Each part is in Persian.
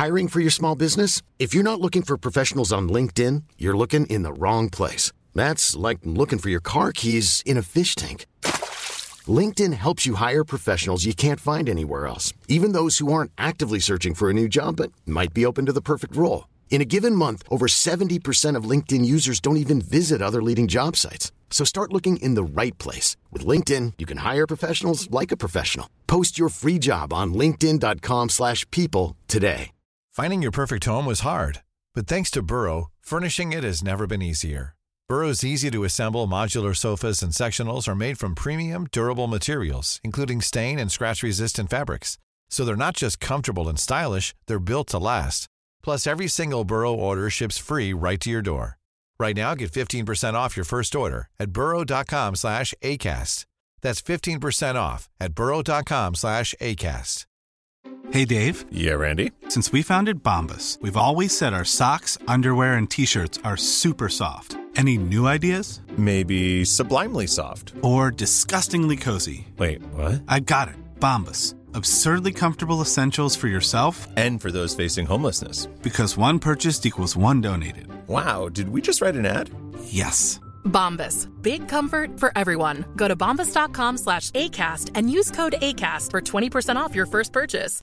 Hiring for your small business? If you're not looking for professionals on LinkedIn, you're looking in the wrong place. That's like looking for your car keys in a fish tank. LinkedIn helps you hire professionals you can't find anywhere else, even those who aren't actively searching for a new job but might be open to the perfect role. In a given month, over 70% of LinkedIn users don't even visit other leading job sites. So start looking in the right place. With LinkedIn, you can hire professionals like a professional. Post your free job on linkedin.com/people today. Finding your perfect home was hard, but thanks to Burrow, furnishing it has never been easier. Burrow's easy-to-assemble modular sofas and sectionals are made from premium, durable materials, including stain and scratch-resistant fabrics. So they're not just comfortable and stylish, they're built to last. Plus, every single Burrow order ships free right to your door. Right now, get 15% off your first order at burrow.com/ACAST. That's 15% off at burrow.com/ACAST. Hey, Dave. Yeah, Randy. Since we founded Bombas, we've always said our socks, underwear, and T-shirts are super soft. Any new ideas? Maybe sublimely soft. Or disgustingly cozy. Wait, what? I got it. Bombas. Absurdly comfortable essentials for yourself and for those facing homelessness. Because one purchased equals one donated. Wow, did we just write an ad? Yes. Bombas. Big comfort for everyone. Go to bombas.com/ACAST and use code ACAST for 20% off your first purchase.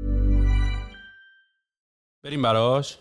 بریم براش.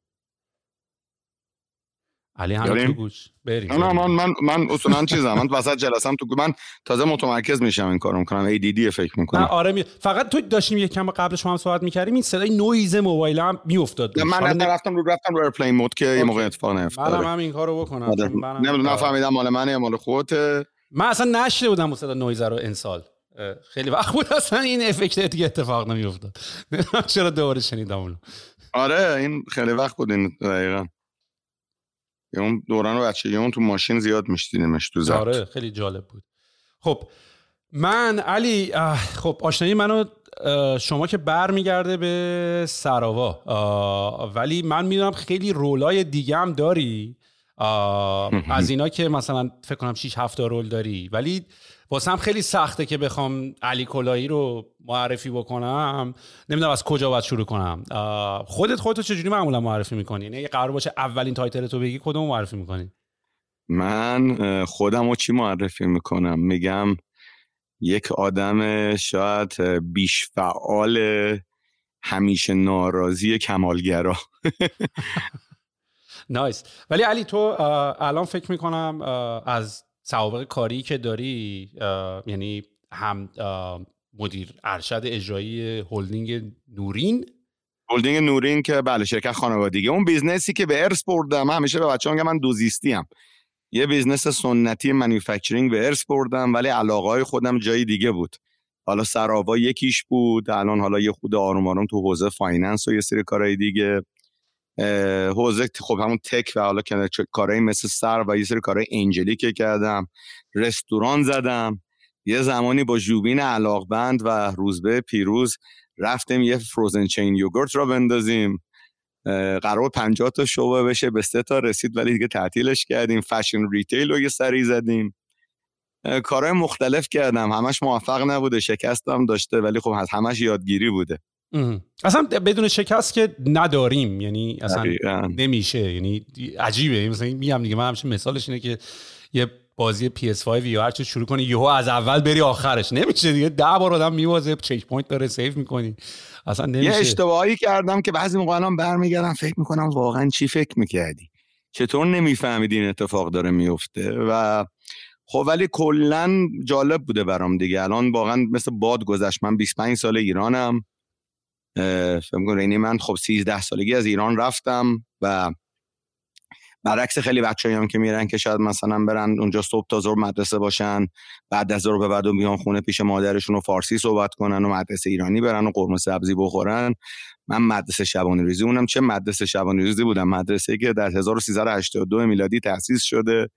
علی هم تو گوش. بریم. نه من اصولا چیزم. من وسط جلسم تو من تازه متمرکز میشم این کارو میکنم. ADD فکر میکنم. نه آره فقط تو داشتیم یکم قبل شما هم صحبت میکردیم این صدای نویز موبایلم میافتاد. من رفتم رو ایرپلین مود که یه موقع اتفاق نیفتاد. منم این کارو بکنم. نمیدونم فهمیدم مال منه یا مال خودته. من اصلا نشده بودم صدا نویز رو انسال. خیلی وقت بود اصلا این افکت دیگه اتفاق نمیافتاد. چرا دوباره شنیدم اون. آره این خیلی وقت بود این دقیقاً. اون دوران بچگیمون تو ماشین زیاد میشتیدیمش تو ضبط. آره خیلی جالب بود. خب من علی خب آشنایی منو شما که برمیگرده به سراوا ولی من میدونم خیلی رولای دیگه هم داری از اینا که مثلا فکر کنم 6-7 رول داری ولی واسه هم خیلی سخته که بخوام علی کلاهی رو معرفی بکنم. نمیدونم از کجا باید شروع کنم. خودتو چجوری معمولا معرفی میکنی؟ یعنی اگه قرار باشه اولین تایتل تو بگی کدومو معرفی میکنی؟ من خودمو چی معرفی میکنم؟ میگم یک آدم شاید بیش فعال همیشه ناراضی کمالگرا. نایس. ولی علی تو الان فکر میکنم از سوابق کاری که داری یعنی هم مدیر ارشد اجرایی هلدینگ نورین که بله شرکت خانوادگی اون بیزنسی که به ارث بردم. همیشه به بچه‌ها میگم من دوزیستیم. یه بیزنس سنتی مانیفکتچرینگ به ارث بردم ولی علاقه‌های خودم جای دیگه بود. حالا سراوا یکیش بود. الان حالا یه خود آروم آروم تو حوزه فایننس و یه سری کارهای دیگه حوزه خب همون تک و حالا کارهای مثل سر و یه سری کارهای انجلی که کردم. رستوران زدم. یه زمانی با ژوبین علاقبند و روزبه پیروز رفتیم یه فروزن چین یوگورت را بندازیم. قرار 50 تا شعبه بشه به 3 تا رسید ولی دیگه تعطیلش کردیم. فشن ریتیل رو یه سری زدیم. کارهای مختلف کردم. همش موفق نبوده. شکستم داشته ولی خب همش یادگیری بوده. اصلا بدون شکست که نداریم یعنی اصلا نمیشه. یعنی عجیبه. مثلا میگم دیگه من همیشه مثالش اینه که یه بازی PS5 یا هر چی شروع کنی یهو از اول بری آخرش نمیشه دیگه. 10 بار آدم میوازه چک پوینت داره سیو میکنی اصلا نمیشه. یه اشتباهی کردم که بعضی موقع الان برمیگردم فکر میکنم واقعا چی فکر میکردی؟ چطور نمیفهمیدی این اتفاق داره میفته؟ و خب ولی کلا جالب بوده برام دیگه. الان واقعا مثل باد گذشت. من 25 سال ایرانم. فکر می‌کنم یعنی من خب 13 سالگی از ایران رفتم و برعکس خیلی بچه‌هایی که میرن که شاید مثلا برن اونجا صبح تا ظهر مدرسه باشن بعد از ظهر به بعد بیان خونه پیش مادرشون و فارسی صحبت کنن و مدرسه ایرانی برن و قرمه سبزی بخورن. من مدرسه شبانه روزی اونم چه مدرسه شبانه روزی بودم. مدرسه‌ای که در 1382 میلادی تأسیس شده.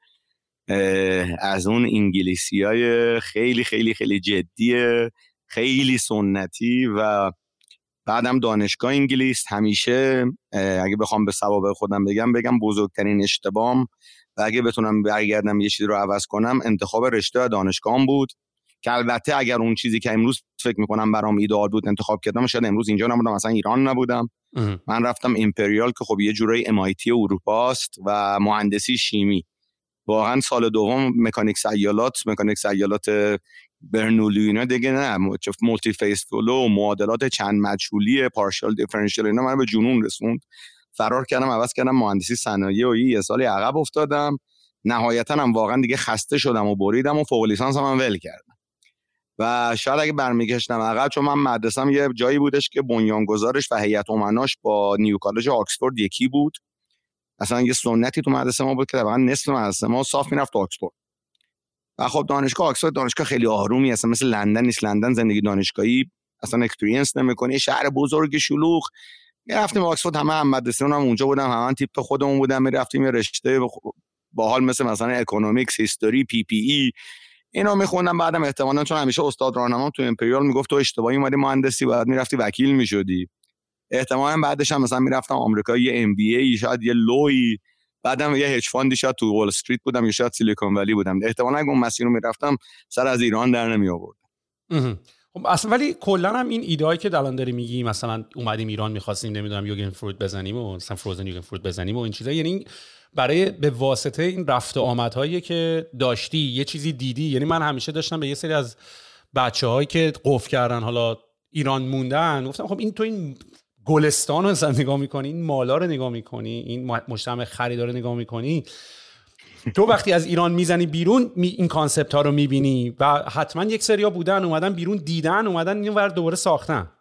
از اون انگلیسیای خیلی خیلی خیلی جدیه خیلی سنتی و بعدم دانشگاه انگلیس. همیشه اگه بخوام به سوابق خودم بگم بزرگترین اشتباهم و اگه بتونم برگردم یه چیزی رو عوض کنم انتخاب رشته دانشگاهم بود که البته اگر اون چیزی که امروز فکر میکنم برام ایدئال بود انتخاب کردم، شاید امروز اینجا نبودم، مثلا ایران نبودم. من رفتم امپریال که خب یه جورایی MIT اروپاست و مهندسی شیمی. واقعا سال دوم مکانیک سیالات برنولی اینا دیگه نه، مولتی فیس فلو، معادلات چند مجهولی، پارشال دیفرنشیال، اینا من به جنون رسوند. فرار کردم، عوض کردم مهندسی صنایع و یه سالی عقب افتادم. نهایتا هم واقعا دیگه خسته شدم و بریدم و فوق لیسانس هم ول کردم. و شاید اگه برمیگشتم عقب، چون من مدرسه‌م یه جایی بودش که بنیانگذارش و هیئت امناش با نیو کالج آکسفورد یکی بود. اصلا یه سنتی تو مدرسه ما بود که واقعا نصف مدرسه ما صاف میرفت تو آکسفورد. و خب دانشگاه آکسفورد دانشگاه خیلی آرومی، اصلا مثل لندن نیست. لندن زندگی دانشگاهی اصلا اکسپریانس نمی‌کنی، شهر بزرگ شلوغ. میرفتیم آکسفورد، همه مدرسه‌مون هم اونجا بودن، همه تیپ خودمون بودن. میرفتیم یه رشته باحال مثلا اکونومیکس، هیستوری، PPE اینا میخوندم. بعدم احتمالاً چون همیشه استاد راهنمام تو امپریال میگفت تو اشتباهی اومدی مهندسی، بعد میرفتی وکیل میشدی. احتمالاً بعدش هم مثلا میرفتم آمریکا، یه MBA، شاید یه لوی، بعدم یه هج فاندی، شاید تو وال استریت بودم یا شاید سیلیکون ولی بودم. احتمالاً اگه اون مسیر رو میرفتم سر از ایران در نمی آوردم. خب اصلا ولی کلا هم این ایده‌ای که الان داری میگی، مثلا اومدیم ایران می‌خواستیم نمیدونم یوگن فروت بزنیم و مثلا فروزن یوگن فروت بزنیم و این چیزا، یعنی برای به واسطه این رفت و آمدهایی که داشتی یه چیزی دیدی. یعنی من همیشه داشتم به یه سری از بچه‌هایی که قفل کردن حالا ایران موندن گفتم خب این تو این گلستان رو مثلا نگاه می‌کنی، این مالا رو نگاه می‌کنی، این مجتمع خریدار رو نگاه می‌کنی، تو وقتی از ایران میزنی بیرون این کانسپت ها رو میبینی و حتما یک سریا بودن اومدن بیرون دیدن، اومدن این ور دوباره ساختن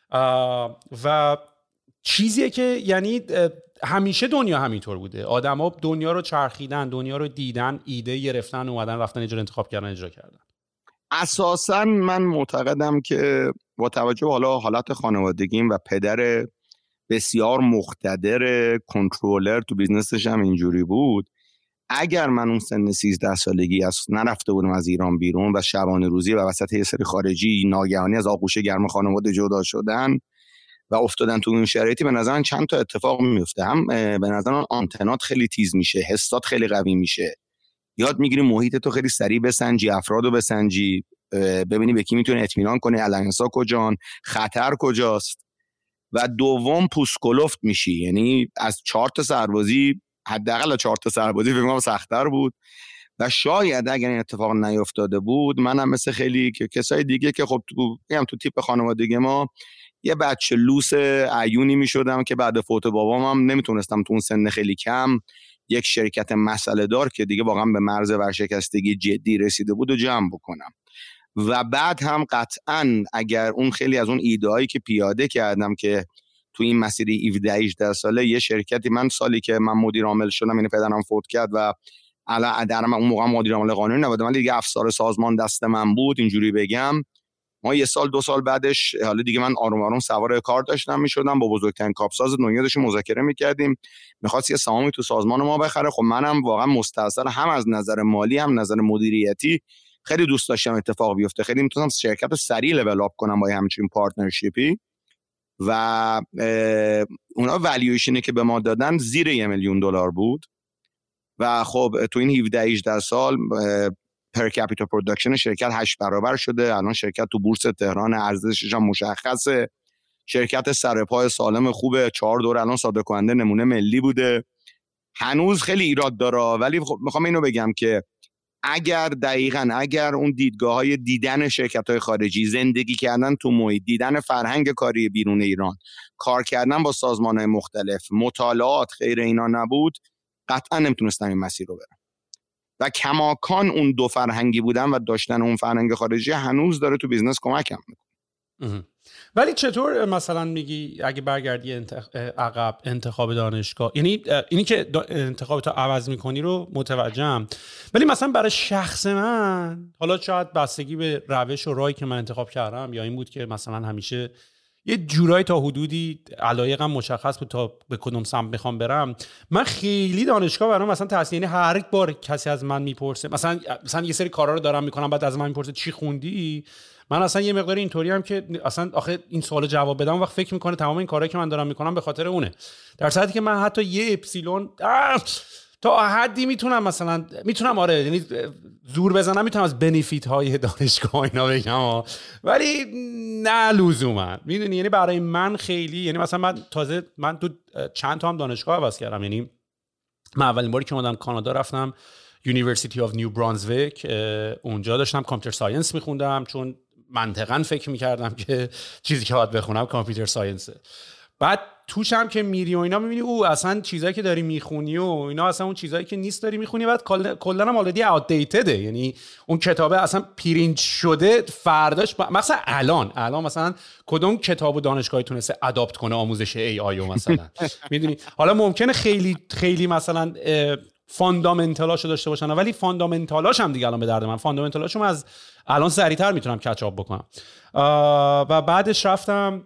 و چیزیه که یعنی همیشه دنیا همینطور بوده. آدما دنیا رو چرخیدن، دنیا رو دیدن، ایده گرفتن، اومدن رفتن اجرا انتخاب کردن، اجرا کردن. اساساً من معتقدم که با توجه به حالت خانوادگیم و پدر بسیار مقتدر کنترلر تو بیزنسش هم اینجوری بود، اگر من اون سن 13 سالگی نرفته بودم از ایران بیرون و شبانه روزی و وسط یه سری خارجی ناگهانی از آغوش گرم خانواده جدا شدن و افتادن تو اون شرایطی، به نظر من چند تا اتفاق میفته. هم به نظر من آنتنات خیلی تیز میشه، حسات خیلی قوی میشه، یاد میگیری محیط تو خیلی سریع بسنجی، افرادو بسنجی، ببینی به کی میتونی اطمینان کنی، الاینسا کجان، خطر کجاست. و دوم پوسکلفت میشی، یعنی از 4 تا سربازی، حداقل 4 تا سربازی فکر کنم سخت‌تر بود. و شاید اگر این اتفاق نیفتاده بود، منم مثل خیلی کسای دیگه که خب تو تیپ خانوادگی ما یه بچه لوس عیونی میشدم که بعد فوت بابام هم نمیتونستم تو اون سن خیلی کم یک شرکت مسئله دار که دیگه واقعا به مرز ورشکستگی جدی رسیده بود و جمع بکنم. و بعد هم قطعاً اگر اون خیلی از اون ایده‌هایی که پیاده کردم که تو این مسیری 17-18 ساله، یه شرکتی، من سالی که من مدیر عامل شدم، یعنی پدرم فوت کرد و الان اون موقع مدیر عامل قانونی نبودم ولی دیگه افسر سازمان دست من بود، اینجوری بگم. ما 1 سال 2 سال بعدش حالا دیگه من آروم آروم سوار کار داشتم میشدم، با بزرگترین کاپساز دنیا داشتیم مذاکره میکردیم، میخواست یه سهامی تو سازمان ما بخره. خب منم واقعا مستعصل هم از نظر مالی هم نظر مدیریتی خیلی دوست داشتم اتفاق بیفته، خیلی میتونم شرکت رو سریع لول اپ کنم با همچین پارتنرشیپی. و اونا والیویشنی که به ما دادن زیر $1,000,000 بود و خب تو این 17-18 سال پر کپیتال پروداکشن شرکت 8 برابر شده. الان شرکت تو بورس تهران، ارزشش هم مشخصه، شرکت سرپای سالم خوبه، 4 دوره الان صادر کننده نمونه ملی بوده. هنوز خیلی ایراد داره، ولی خب میخوام اینو بگم که اگر اون دیدگاه‌های دیدن شرکت‌های خارجی، زندگی کردن تو محیط، دیدن فرهنگ کاری بیرون ایران، کار کردن با سازمان‌های مختلف، مطالعات غیر اینا نبود، قطعا نمیتونستم این مسیر رو برم. و کماکان اون دو فرهنگی بودن و داشتن اون فرهنگ خارجی هنوز داره تو بیزنس کمکم میکنه. ولی چطور مثلا میگی اگه برگردی عقب انتخاب دانشگاه، یعنی اینی که انتخاب تو عوض میکنی رو متوجهم، ولی مثلا برای شخص من حالا شاید بستگی به روش و راهی که من انتخاب کردم یا این بود که مثلا همیشه یه جورایی تا حدودی علایقم مشخص بود تا به کدوم سمت بخوام برم، من خیلی دانشگاه برام مثلا تاثیر، یعنی هر بار کسی از من میپرسه مثلا یه سری کارا رو دارم میکنم، بعد از من میپرسه چی خوندی، من اصلا یه مقدار اینطوری هم که اصلا آخه این سوالو جواب بدم وقت فکر میکنه تمام این کارهایی که من دارم میکنم به خاطر اونه، در صورتی که من حتی یه اپسیلون تا حدی میتونم آره، یعنی زور بزنم، میتونم از بنفیت های دانشگاه اینا بگم، ولی نه لزوما، میدونی. یعنی برای من خیلی، یعنی مثلا من تو چند تا هم دانشگاه عوض کردم. یعنی من اولین باری که اومدم کانادا رفتم یونیورسیتی آف نیو برانزویک، اونجا داشتم کامپیوتر ساینس میخوندم، چون منطقاً فکر میکردم که چیزی که باید بخونم کامپیوتر ساینسه. بعد توش هم که میری و اینا میبینی او اصلا چیزایی که داری میخونی و اینا اصلا اون چیزایی که نیست داری میخونی، بعد کلا هم آلردی آوتدیتده. یعنی اون کتابه اصلا پرینت شده، فرداش مثلا الان مثلا کدوم کتابو دانشگاهی تونسته اداپت کنه آموزش ای آی و مثلا میدونی. حالا ممکنه خیلی خیلی مثلا فاندامنتالاشو داشته باشن، ولی فاندامنتالاش هم دیگه الان به درد من، فاندامنتالاشو از الان سریعتر میتونم کچاپ بکنم. و بعدش رفتم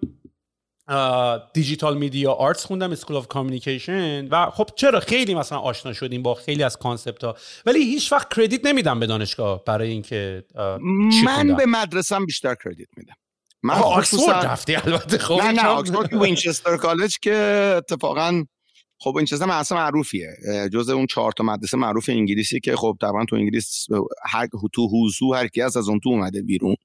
دیجیتال میدیا آرتس خوندم، اسکول آف کامیونیکیشن. و خب چرا خیلی مثلا آشنا شدیم با خیلی از کانسپت ها، ولی هیچ وقت کردیت نمیدم به دانشگاه برای اینکه من به مدرسه‌ام بیشتر کردیت میدم. من آکسفورد رفتی البته. خب نه آکسفورد وینچستر کالج که اتفاقا خب وینچستر مدرسه معروفیه، جزء اون 4 تا مدرسه معروف انگلیسی که خب طبعا تو انگلیس تو حضور هر کی از اون تو اومده بیرون.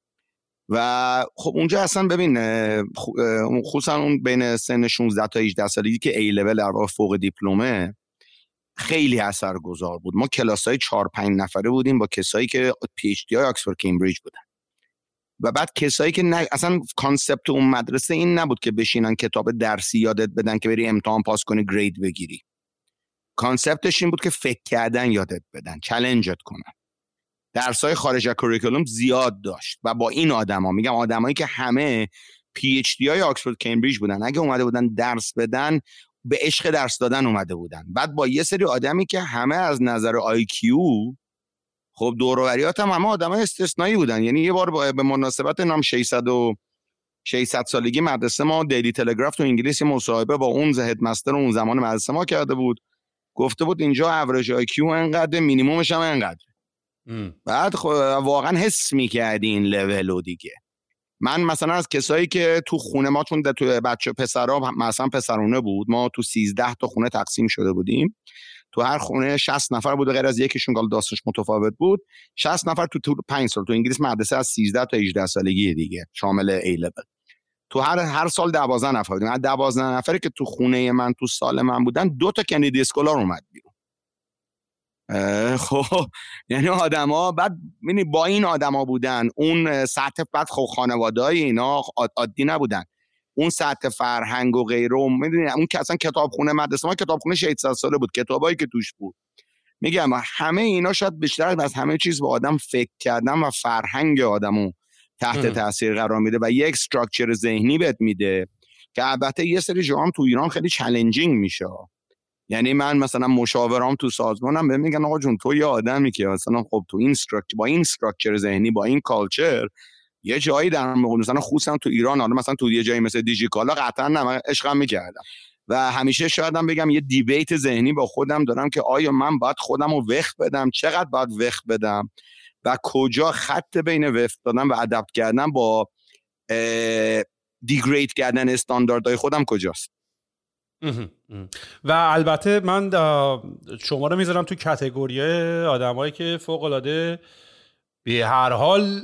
و خب اونجا اصلا ببین خصوصا اون بین سن 16 تا 18 سالگی که ای لول در واقع فوق دیپلمه خیلی اثرگذار بود. ما کلاسای 4-5 نفره بودیم با کسایی که پی اچ دی های آکسفورد کمبریج بودن، و بعد کسایی که اصلا کانسپت اون مدرسه این نبود که بشینن کتاب درسی یادت بدن که بری امتحان پاس کنی گرید بگیری. کانسپتش این بود که فکر کردن یادت بدن، چالنجت کنن. درسای خارج از کوریکولوم زیاد داشت و با این آدما، میگم آدمایی که همه پی اچ دی های آکسفورد کمبریج بودن، اگه اومده بودن درس بدن به عشق درس دادن اومده بودن. بعد با یه سری آدمی که همه از نظر آی کیو، خب دور و بریات هم همه آدمای استثنایی بودن. یعنی یه بار به مناسبت نام 600 سالگی مدرسه ما دیلی تلگراف تو انگلیس مصاحبه با اون هدمستر اون زمان مدرسه ما کرده بود، گفته بود اینجا اوریج آی کیو انقدر، مینیممش هم انقدر. بعد واقعا حس می‌کردی این لولو دیگه. من مثلا از کسایی که تو خونه ما، چون تو بچه پسرا مثلا پسرونه بود، ما تو 13 تا خونه تقسیم شده بودیم، تو هر خونه 60 نفر بود غیر از یکیشون که داستانش متفاوت بود. 60 نفر تو 5 سال. تو انگلیس مدرسه از 13 تا 18 سالگی دیگه شامل ای لول. تو هر سال 12 نفر بودیم. از 12 نفری که تو خونه من تو سال من بودن 2 تا کندی اسکولار اومد بیرون. خب یعنی آدما بعد ببینید با این آدما بودن، اون سطح بعد خب خانواده‌ای اینا عادی نبودن، اون سطح فرهنگ و غیره. میدونید اون که اصلا کتابخونه مدرسه ما کتابخونه 600 ساله بود، کتابایی که توش بود، میگم همه اینا شاید بیشتر از همه چیز با آدم فکر کردن و فرهنگ آدمو تحت تاثیر قرار میده و یک استراکچر ذهنی بهت میده که البته یه سری جاها تو ایران خیلی چالنجینگ میشه. یعنی من مثلا مشاورام تو سازمانم بهم میگن آقا جون تو یه آدمی که مثلا خب تو این استراکچر با این استراکچر ذهنی با این کالچر یه جایی در مثلا خصوصا تو ایران، حالا مثلا تو یه جایی مثل دیجیکالا قطعا من عشقم میکردم و همیشه شایدم بگم یه دیبیت ذهنی با خودم دارم که آیا من باید خودم رو وقف بدم، چقدر باید وقف بدم و کجا خط بین وقف دادن و ادپت کردن با دیگرید کردن استانداردهای خودم کجاست. و البته من شما رو میذارم تو کاتگوری آدمایی که فوق العاده به هر حال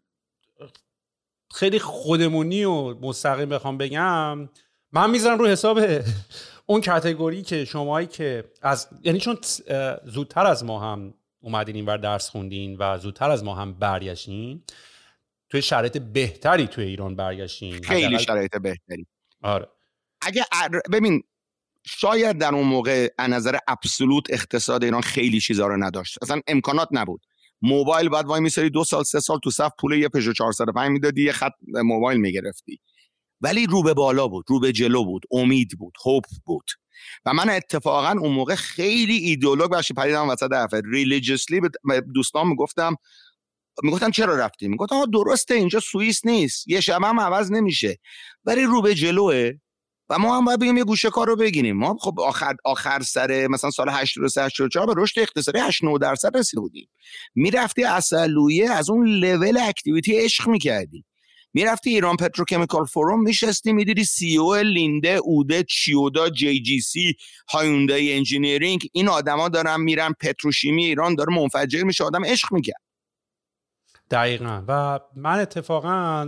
خیلی خودمونی و مستقیم بخوام بگم، من میذارم رو حساب اون کاتگوری که شمایی که یعنی چون زودتر از ما هم اومدین اینور درس خوندین و زودتر از ما هم برگشتین، توی شرایط بهتری توی ایران برگشتین، خیلی شرایط بهتری. آره ببین شاید در اون موقع از نظر ابسولوت اقتصاد ایران خیلی چیزا رو نداشت، اصلا امکانات نبود. موبایل بعد وای میسری 2 سال 3 سال تو صف پول یه پژو 405 میدادی، یه خط موبایل میگرفتی، ولی رو به بالا بود، رو به جلو بود، امید بود، هوپ بود. و من اتفاقا اون موقع خیلی ایدئولوگ باشی پریدم وسط حرف ریلیجیسلی به دوستان میگفتم چرا رفتی؟ میگفتم درسته اینجا سوئیس نیست، یه شب هم عوض نمیشه، ولی رو به جلوه و ما هم باید بگیم یه گوشه کار رو بگیریم. ما خب آخر سر مثلا سال 83 84 به رشد اقتصادی 8-9% رسیده بودیم. میرفتی اصلویه از اون لول اکتیویتی عشق میکردی. میرفتی ایران پتروکمیکال فروم میشستی میدیدی سی او لینده، اوده، چیودا، جی جی سی، هایوندای انجینیرینگ، این آدما دارن میرن پتروشیمی ایران داره منفجر میشه، آدم عشق میکنه. دقیقاً. و من اتفاقاً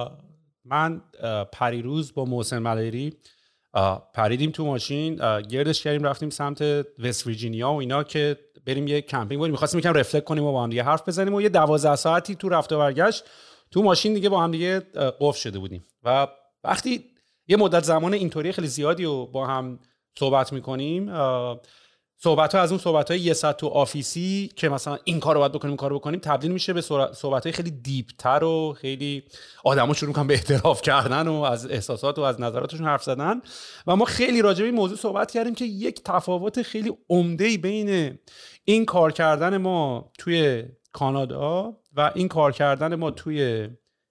پریروز با محسن ملیری پریدیم تو ماشین، گردش کردیم رفتیم سمت وست ویرجینیا و اینا که بریم یه کمپینگ بریم، می‌خواستیم یکم رفلکت کنیم و با هم دیگه حرف بزنیم و یه 12 ساعتی تو رفت و برگشت تو ماشین دیگه با هم دیگه قفل شده بودیم. و وقتی یه مدت زمان اینطوری خیلی زیادی رو با هم صحبت می‌کنیم، صحبت‌ها از اون صحبت‌های یه ساعت تو آفیسی که مثلا این کارو باید بکنیم، کارو بکنیم، تبدیل میشه به صحبت‌های خیلی دیپ‌تر و خیلی آدم‌ها شروع می‌کنن به اعتراف کردن و از احساسات و از نظراتشون حرف زدن. و ما خیلی راجع به این موضوع صحبت کردیم که یک تفاوت خیلی عمده‌ای بین این کار کردن ما توی کانادا و این کار کردن ما توی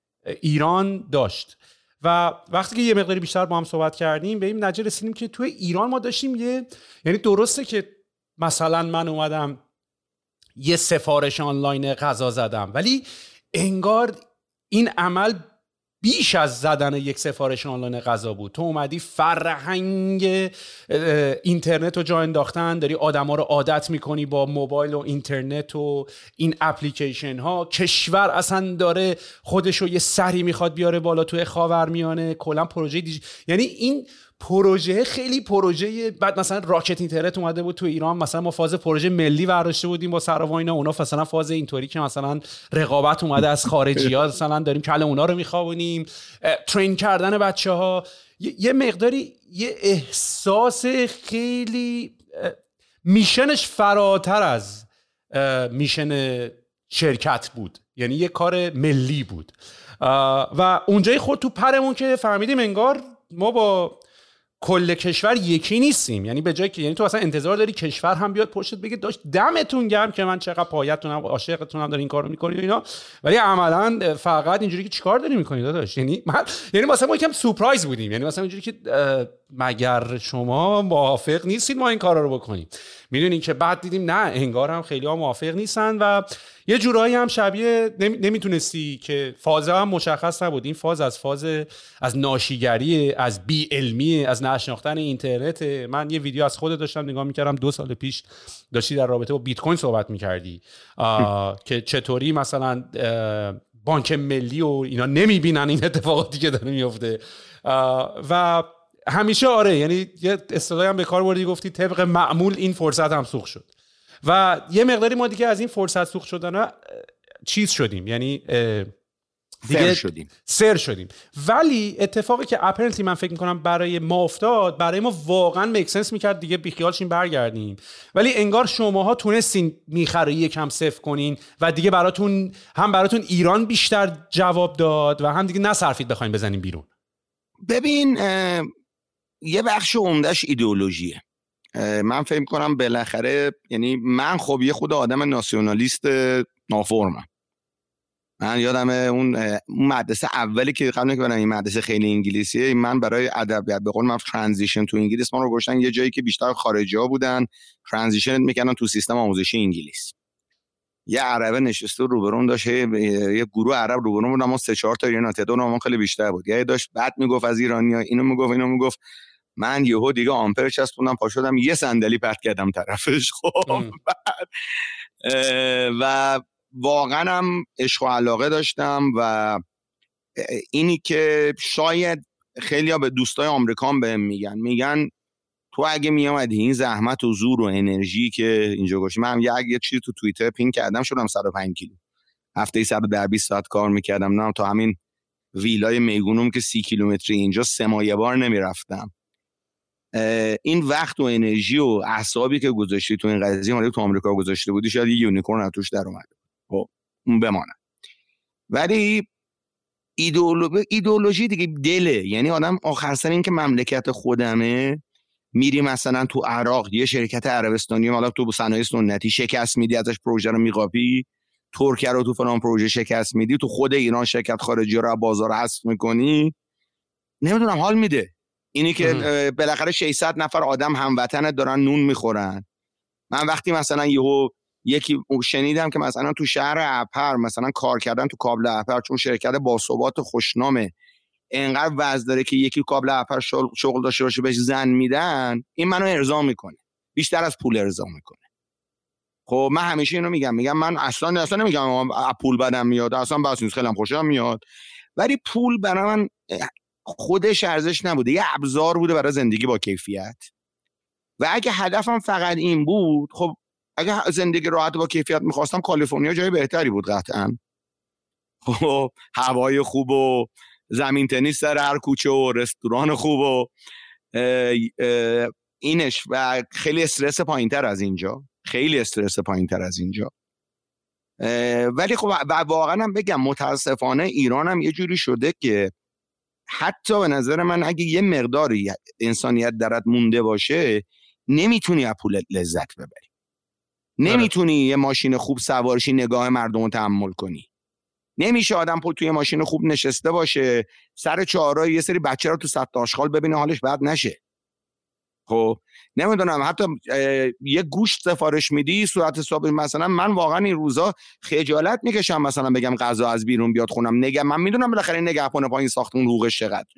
ایران داشت. و وقتی که یه مقداری بیشتر با هم صحبت کردیم به این نتیجه رسیدیم که توی ایران ما داشتیم یعنی درسته که مثلا من اومدم یه سفارش آنلاین غذا زدم، ولی انگار این عمل بیش از زدن یک سفارش آنلاین غذا بود. تو اومدی فرهنگ اینترنت رو جا انداختن، داری آدما رو عادت میکنی با موبایل و اینترنت و این اپلیکیشن ها. کشور اصلا داره خودش رو یه سری میخواد بیاره بالا توی خاورمیانه، کلا پروژه یعنی این پروژه خیلی پروژه. بعد مثلا راکت اینترنت اومده بود تو ایران، مثلا ما فاز پروژه ملی برداشته بودیم با سراوا اینا، اونا مثلا فاز اینطوری که مثلا رقابت اومده از خارجی‌ها، مثلا داریم کله اونا رو میخوابونیم، ترین کردن بچه‌ها. یه مقداری یه احساس خیلی میشنش فراتر از میشن شرکت بود، یعنی یه کار ملی بود. و اونجای خود تو پرمون که فهمیدیم انگار ما با کل کشور یکی نیستیم. یعنی به جای که یعنی تو اصلا انتظار داری کشور هم بیاد پشتت بگه داشت دمتون گرم که من چقدر پایتونم، عاشقتونم، دارین این کارو میکنید و اینا، ولی عملاً فقط اینجوری که چیکار داری میکنی داداش. یعنی مثلا ما یکم سورپرایز بودیم، یعنی مثلا اینجوری که مگر شما موافق نیستید ما این کارا رو بکنیم؟ میدونین که بعد دیدیم نه، انگار هم خیلی ها موافق نیستن و یه جورایی هم شبیه نمیتونستی که فاز هم مشخص نبود. این فاز از ناشیگری، از بی علمی، از نشناختن اینترنت. من یه ویدیو از خودت داشتم نگاه میکردم 2 سال پیش داشتی در رابطه با بیت کوین صحبت میکردی که چطوری مثلا بانک ملی و اینا نمیبینن این اتفاقاتی که داره میفته. و همیشه آره، یعنی یه اصطلاحی هم به کار بردی، گفتی طبق معمول این فرصت هم سوخت شد و یه مقداری ما دیگه از این فرصت سوخت شدن چیز شدیم، یعنی دیگه سر شدیم. ولی اتفاقی که اپرنتلی من فکر میکنم برای ما افتاد، برای ما واقعا میک سنس میکرد دیگه بیخیالشیم برگردیم، ولی انگار شماها تونستین میخره یکم صفر کنین و دیگه براتون ایران بیشتر جواب داد و هم دیگه نصرفید بخواین بزنین بیرون. ببین یه بخش عمدهش ایدئولوژیه. من فکر کنم بالاخره، یعنی من خب یه خود آدم ناسیونالیست نافرمم. من یادم اون مدرسه اولی که قبل اینکه برم این مدرسه خیلی انگلیسیه، من برای ادبیات به قول من ترانزیشن تو انگلیس ما رو گذاشتن یه جایی که بیشتر خارجی‌ها بودن، ترانزیشن میکنن تو سیستم آموزشی انگلیس. یه عربه نشسته روبروم داشت، یه گروه عرب روبروم بود، ما 3-4 تا ایرانی، تعداد ما خیلی بیشتر بود. یه داشت بعد میگفت از ایرانی‌ها، اینو میگفت من یهو دیگه آمپر چسبوندم، پا شدم یه صندلی پرت کردم طرفش. خب و واقعا هم عشق و علاقه داشتم و اینی که شاید خیلی‌ها به دوستای آمریکان بهم میگن تو اگه میامدی این زحمت و زور و انرژی که اینجا گوشی، من یه چیزی تو توییتر پین کردم، شدم 105 کیلو، هفته‌ای 120 ساعت کار میکردم، نه تا همین ویلای میگونم که 30 کیلومتری اینجا 3 ماه یه بار نمیرفتم. این وقت و انرژی و اعصابی که گذاشتی تو این قضیه، مال تو آمریکا گذاشته بودی، شاید یه یونیکورن توش در اومد. خب اون بمانه. ولی ایدئولوژی دیگه دله، یعنی آدم آخر سر این که مملکت خودمه، میری مثلا تو عراق یه شرکت عربستانی حالا تو صنایع سنتی شکست میدی، ازش پروژه رو میقاپی، ترکیه رو تو فلان پروژه شکست میدی، تو خود ایران شرکت خارجی رو بازار حذف میکنی، نمیدونم حال میده. اینی که بالاخره 600 نفر آدم هموطنت دارن نون میخورن. من وقتی مثلا یهو یکی شنیدم که مثلا تو شهر اپر مثلا کار کردن تو کابل اپر، چون شرکت باثبات خوشنامه، اینقدر وضع داره که یکی کابل اپر شغل داشته باشه بهش زن میدن، این منو ارضا میکنه، بیشتر از پول ارضا میکنه. خب من همیشه اینو میگم من اصلا نمیگم پول بدم میاد، اصلا بس نیست، خیلی هم خوشم میاد، ولی پول برای من خودش ارزش نبوده، یه ابزار بوده برای زندگی با کیفیت. و اگه هدفم فقط این بود، خب اگه زندگی راحت با کیفیت میخواستم، کالیفرنیا جای بهتری بود قطعا. خب هوای خوب و زمین تنیس در هر کوچه و رستوران خوب و اینش، و خیلی استرس پایینتر از اینجا، خیلی استرس پایینتر از اینجا. ولی خب واقعا هم بگم متاسفانه ایران هم یه جوری شده که حتی به نظر من اگه یه مقداری انسانیت درت مونده باشه نمیتونی از پول لذت ببری، نمیتونی یه ماشین خوب سوارشی نگاه مردم رو تحمل کنی، نمیشه آدم توی ماشین خوب نشسته باشه سر چهارراه یه سری بچه رو تو سطح آشغال ببینه حالش بد نشه. خب نمیدونم حتی یه گوشت سفارش میدی صورت حساب، مثلا من واقعا این روزا خجالت میکشم مثلا بگم غذا از بیرون بیاد خونم، من میدونم بالاخره نگهبان پایین ساختمون حقوقش چقدره.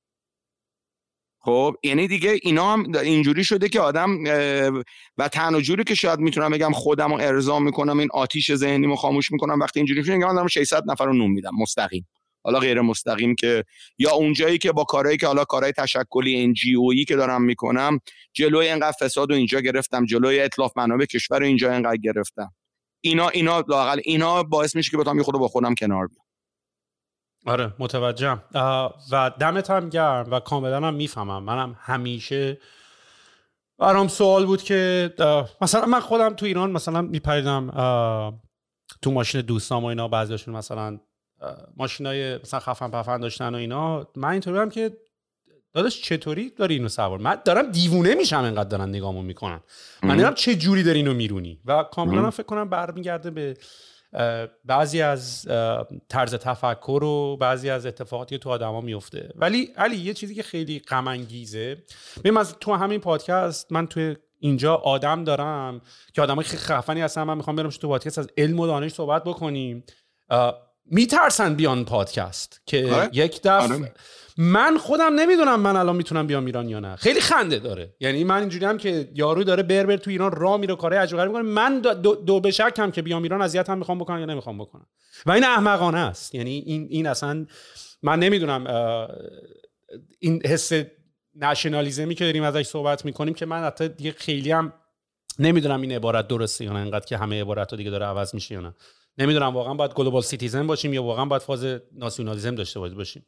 خب یعنی دیگه اینا هم اینجوری شده که آدم و تنها جوری که شاید میتونم بگم خودم رو ارضا میکنم، این آتیش ذهنیمو خاموش میکنم وقتی اینجوری میشه، میگم من 600 نفر رو نون میدم مستقیم، حالا غیر مستقیم که یا اونجایی که با کارهایی که حالا کارهای تشکلی NGOیی که دارم میکنم جلوی اینقدر فساد رو اینجا گرفتم، جلوی اتلاف منابع کشور رو اینجا اینقدر گرفتم، اینا لااقل اینا باعث میشه که بتونم یه خورده با خودم کنار بیام. آره متوجهم و دمت هم گرم و کاملا هم میفهمم. منم همیشه برام سوال بود که مثلا من خودم تو ایران مثلا میپریدم تو ماشین دوستام و اینا، بعضیاشون مثلا ماشینای مثلا خفن پفن داشتن و اینا، من اینطوری هم که داداش چطوری داری اینو سوار، من دارم دیوونه میشم انقدر دارن نگامو میکنن، من نمیدونم چه جوری داری اینو میرونی. و کاملا فکر کنم برمیگرده به بعضی از طرز تفکر و بعضی از اتفاقاتی که تو آدما میفته. ولی علی یه چیزی که خیلی غم انگیزه، ببین تو همین پادکست من تو اینجا آدم دارم که آدمای خیلی خفنی هستن، من میخوام برم تو پادکست از علم و دانش صحبت بکنیم، میترسن بیان پادکست که یک دفعه من خودم نمیدونم من الان میتونم بیام ایران یا نه. خیلی خنده داره، یعنی من اینجوری هم که یارو داره بربر تو ایران راه میره کارهای عجیب غریب میکنه، من دو به شکم که بیام ایران اذیت هم میخوام بکنم یا نمیخوام بکنم، و این احمقانه است. یعنی این اصلا من نمیدونم این حس نشنالیزمی که داریم ازش صحبت میکنیم که من حتی دیگه خیلی هم نمیدونم این عبارت درسته یا نه، انقدر که همه عباراتو دیگه داره عوض میشه یا نه. نمیدونم واقعا باید گلوبال سیتیزن باشیم یا واقعا باید فاز ناسیونالیسم داشته باشیم.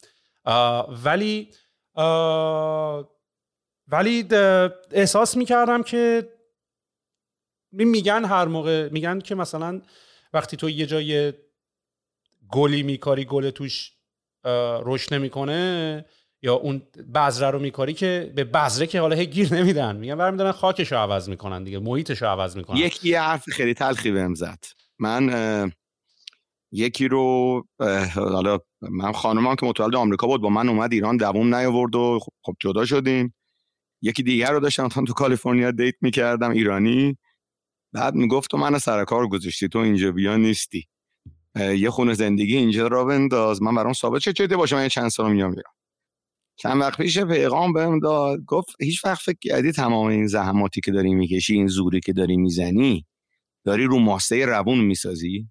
ولی احساس میکردم که میگن هر موقع میگن که مثلا وقتی تو یه جای گلی میکاری گل توش رشد نمیکنه یا اون بذره رو میکاری که به بذره که حالا گیر نمیدن، میگن برمیدارن خاکشو عوض میکنن دیگه، محیطشو عوض میکنن. یکی حرف خیلی تلخی بهم زد، من یکی رو حالا من خانمم که متولد آمریکا بود با من اومد ایران دووم نیاورد و خب جدا شدیم، یکی دیگر رو داشتم تو کالیفرنیا دیت میکردم ایرانی، بعد میگفت تو منو سر کار گذاشتی، تو اینجا بیا نیستی، یه خونه زندگی اینجا را بنداز، من برام ثابت چه چیزی باشه من چند سال میام ایران. چند وقت پیش پیغام بهم داد، گفت هیچ وقت فکر کردی تمام این زحماتی که داری میکشی، این زوری که داری میزنی، داری رو ماسه روون میسازی؟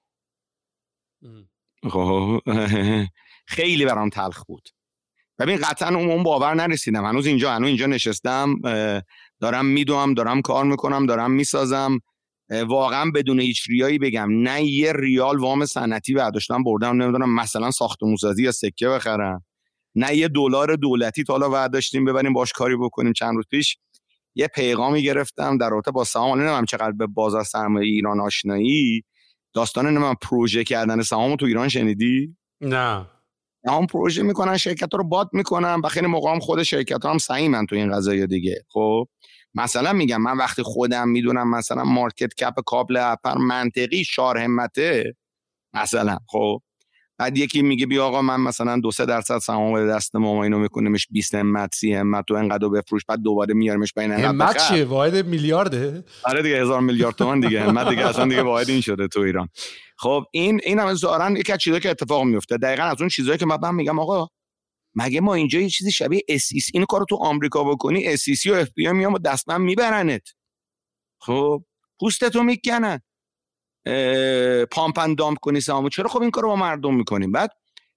خیلی برام تلخ بود. ببین قطعا اون باور نرسیدم، هنوز اینجا نشستم، دارم میدوام، دارم کار میکنم، دارم میسازم، واقعا بدون هیچ ریایی بگم نه یه ریال وام صنعتی برداشتم بردم نمیدونم مثلا ساختمونسازی یا سکه بخرم، نه یه دلار دولتی تا حالا برداشتیم ببریم باش کاری بکنیم. چند روز پیش یه پیغامی گرفتم در رابطه با سهام، نمیدونم چقدر به بازار سرمایه ایران آشنایی، داستان نمیدونم پروژه کردن سهامو تو ایران شنیدی؟ نه. هم پروژه میکنن، شرکت‌ها رو باد میکنن، و خیلی موقع هم خود شرکت‌ها هم سعیمن تو این قضايا دیگه. خب مثلا میگم من وقتی خودم میدونم مثلا مارکت کپ کابل اپر منطقی 4 همته مثلا، خب بعد یکی میگه بیا آقا من مثلا 2-3% سهام بده دست ما اینو میکنیمش 20 همت 30 همت تو اینقدر بفروش، بعد دوباره میاریمش بین همت چیه؟ واحد میلیارده؟ آره دیگه 1000 میلیارد تومان دیگه همت دیگه اصلا دیگه واحد این شده تو ایران. خب این هم ظاهرا یک از چیزایی که اتفاق میفته دقیقاً از اون چیزایی که من میگم آقا مگه ما اینجا یه چیزی شبیه SEC این کارو تو آمریکا بکنی SEC و FBI میام و دستم میبرنت. خب پوستتو میکنن پامپ اند دامپ کنی سهامو. چرا خب این کارو با مردم میکنیم؟ بعد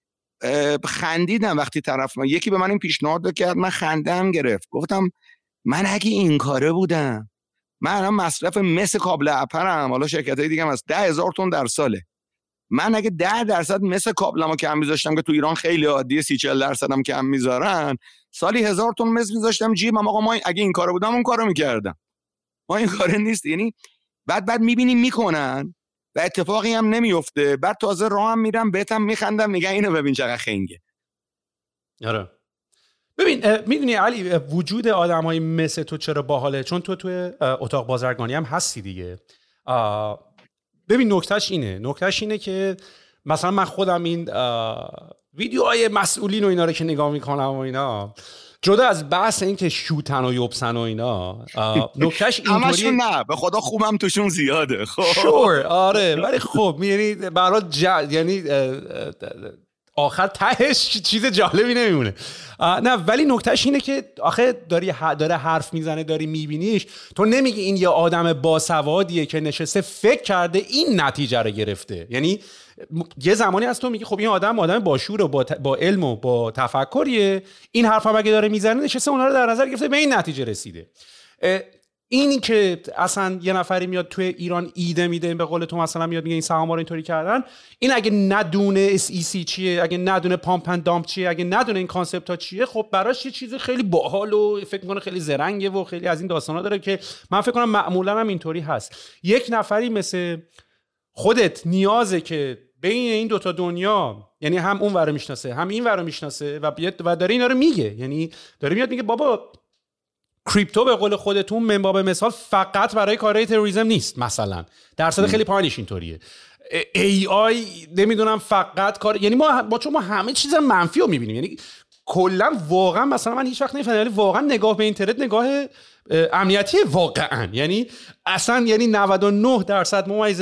خندیدم وقتی یکی به من این پیشنهاد کرد، من خندم گرفت. گفتم من اگه این کاره بودم من الان مصرف مس کابل اپرم، حالا شرکتای دیگه هم هست، 10,000 تن در ساله. من اگه 10% مس کابلمو کم میذاشتم که تو ایران خیلی عادیه 30-40% هم کم میذارن، سالی 1000 تن مس میذاشتم جیبم. آقا ما اگه این کارو بودم اون کارو میکردم. ما این کاره نیست. یعنی بعد میبینیم میکنن و اتفاقی هم نمیفته. بعد تازه راه هم میرم بهتم میخندم میگن اینو ببین چقدر خنگه. آره ببین میدونی علی وجود آدمای مثل تو چرا باحاله؟ چون تو اتاق بازرگانی هم هستی دیگه. ببین نکتهش اینه که مثلا من خودم این ویدیوهای مسئولین و اینا رو که نگاه میکنم و اینا، جدا از بحث این که شوتن و یوبسن و اینا، نکتهش اینطوریه. نه به خدا خوبم توشون زیاده. خب شور آره، ولی خب یعنی برای یعنی آخر تهش چیز جالبی نمیمونه. نه ولی نکتهش اینه که آخه داره حرف میزنه، داری میبینیش، تو نمیگی این یه آدم باسوادیه که نشسته فکر کرده این نتیجه رو گرفته. یعنی یه زمانی از تو میگی خب این آدم باشور و با علم و با تفکریه، این حرف هم اگه داره میزنه نشسته اونا رو در نظر گرفته به این نتیجه رسیده. اینی که اصلا یه نفری میاد توی ایران ایده میده، به قول تو مثلا میاد میگه این سهام‌ها رو اینطوری کردن، این اگه ندونه SEC چیه، اگه ندونه پامپ اند دامپ چیه، اگه ندونه این کانسپت ها چیه، خب براش یه چیز خیلی باحال و فکر میکنه خیلی زرنگه و خیلی از این داستانا داره که من فکر کنم معمولا هم اینطوری هست. یک نفری مثل خودت نیازه که بین این دوتا دنیا، یعنی هم اون ور رو میشناسه هم این ور رو میشناسه و داره اینا رو میگه، یعنی داره میاد میگه بابا کریپتو به قول خودتون من باب مثال فقط برای کارهای تروریسم نیست، مثلا درصد خیلی پایینش اینطوریه. AI نمیدونم فقط کار، یعنی چون ما همه چیز منفی رو میبینیم، یعنی کلا واقعا مثلا من هیچ وقت نمیفهمم، ولی واقعا نگاه به اینترنت نگاه امنیتی واقعا، یعنی اصلا یعنی 99% ممیز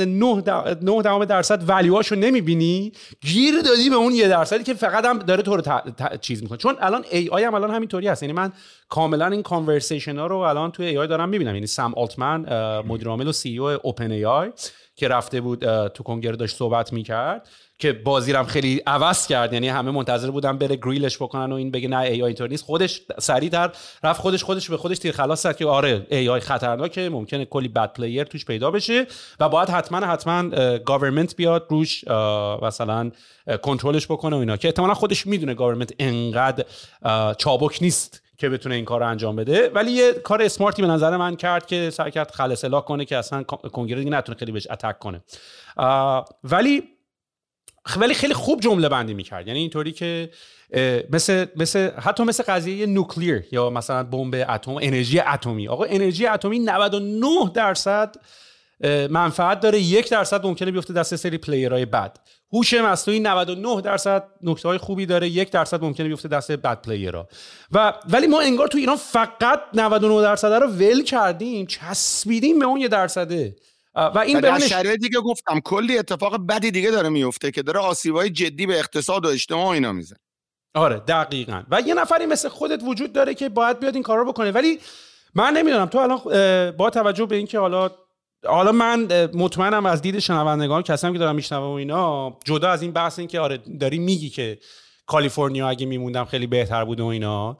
9% ولیوهاشو نمیبینی، گیر دادی به اون 1% که فقط هم داره تو رو چیز میکنه. چون الان AI هم الان همینطوری هست، یعنی من کاملا این کانورسیشن ها رو الان توی AI دارم میبینم. یعنی سم آلتمن مدیر عامل و CEO اوپن AI که رفته بود تو کنگره داشت صحبت میکرد که بازی رو خیلی عوض کرد، یعنی همه منتظر بودن بره گریلش بکنن و این بگه نه AI اینطور نیست، خودش سریعتر رفت خودش به خودش تیر خلاص کرد که آره AI خطرناکه، ممکنه کلی بد پلیر توش پیدا بشه و باید حتما گاورمنت بیاد روش مثلا کنترلش بکنه و اینا، که احتمالاً خودش میدونه گاورمنت انقدر چابک نیست که بتونه این کار رو انجام بده، ولی یه کار اسمارتی به نظر من کرد که سعی کرد خلأ اصلاح کنه که اصلا کنگره دیگه نتونه خیلی بهش اتک کنه. ولی خیلی خوب جمله بندی میکرد، یعنی اینطوری که حتی مثل قضیه نوکلیر یا مثلا بمب اتم، انرژی اتمی. آقا انرژی اتمی 99% منفعت داره، 1% ممکنه بیفته دست سری پلیرهای بد. هوش مصنوعی 99% نکته‌های خوبی داره، 1% ممکنه بیفته دست بد پلیرها. ولی ما انگار تو ایران فقط 99% رو ول کردیم، چسبیدیم به اون 1%. و این در شرایطی که گفتم کلی اتفاق بدی دیگه داره میفته که داره آسیبای جدی به اقتصاد و اجتماع اینا میزنه. آره دقیقاً. و یه نفری مثل خودت وجود داره که باید بیاد این کارا بکنه. ولی من نمیدونم تو الان با توجه به اینکه حالا من مطمئنم از دید شنوندگان کسایی که دارن میشنوم و اینا، جدا از این بحث این که آره داری میگی که کالیفرنیا اگه میموندم خیلی بهتر بود و اینا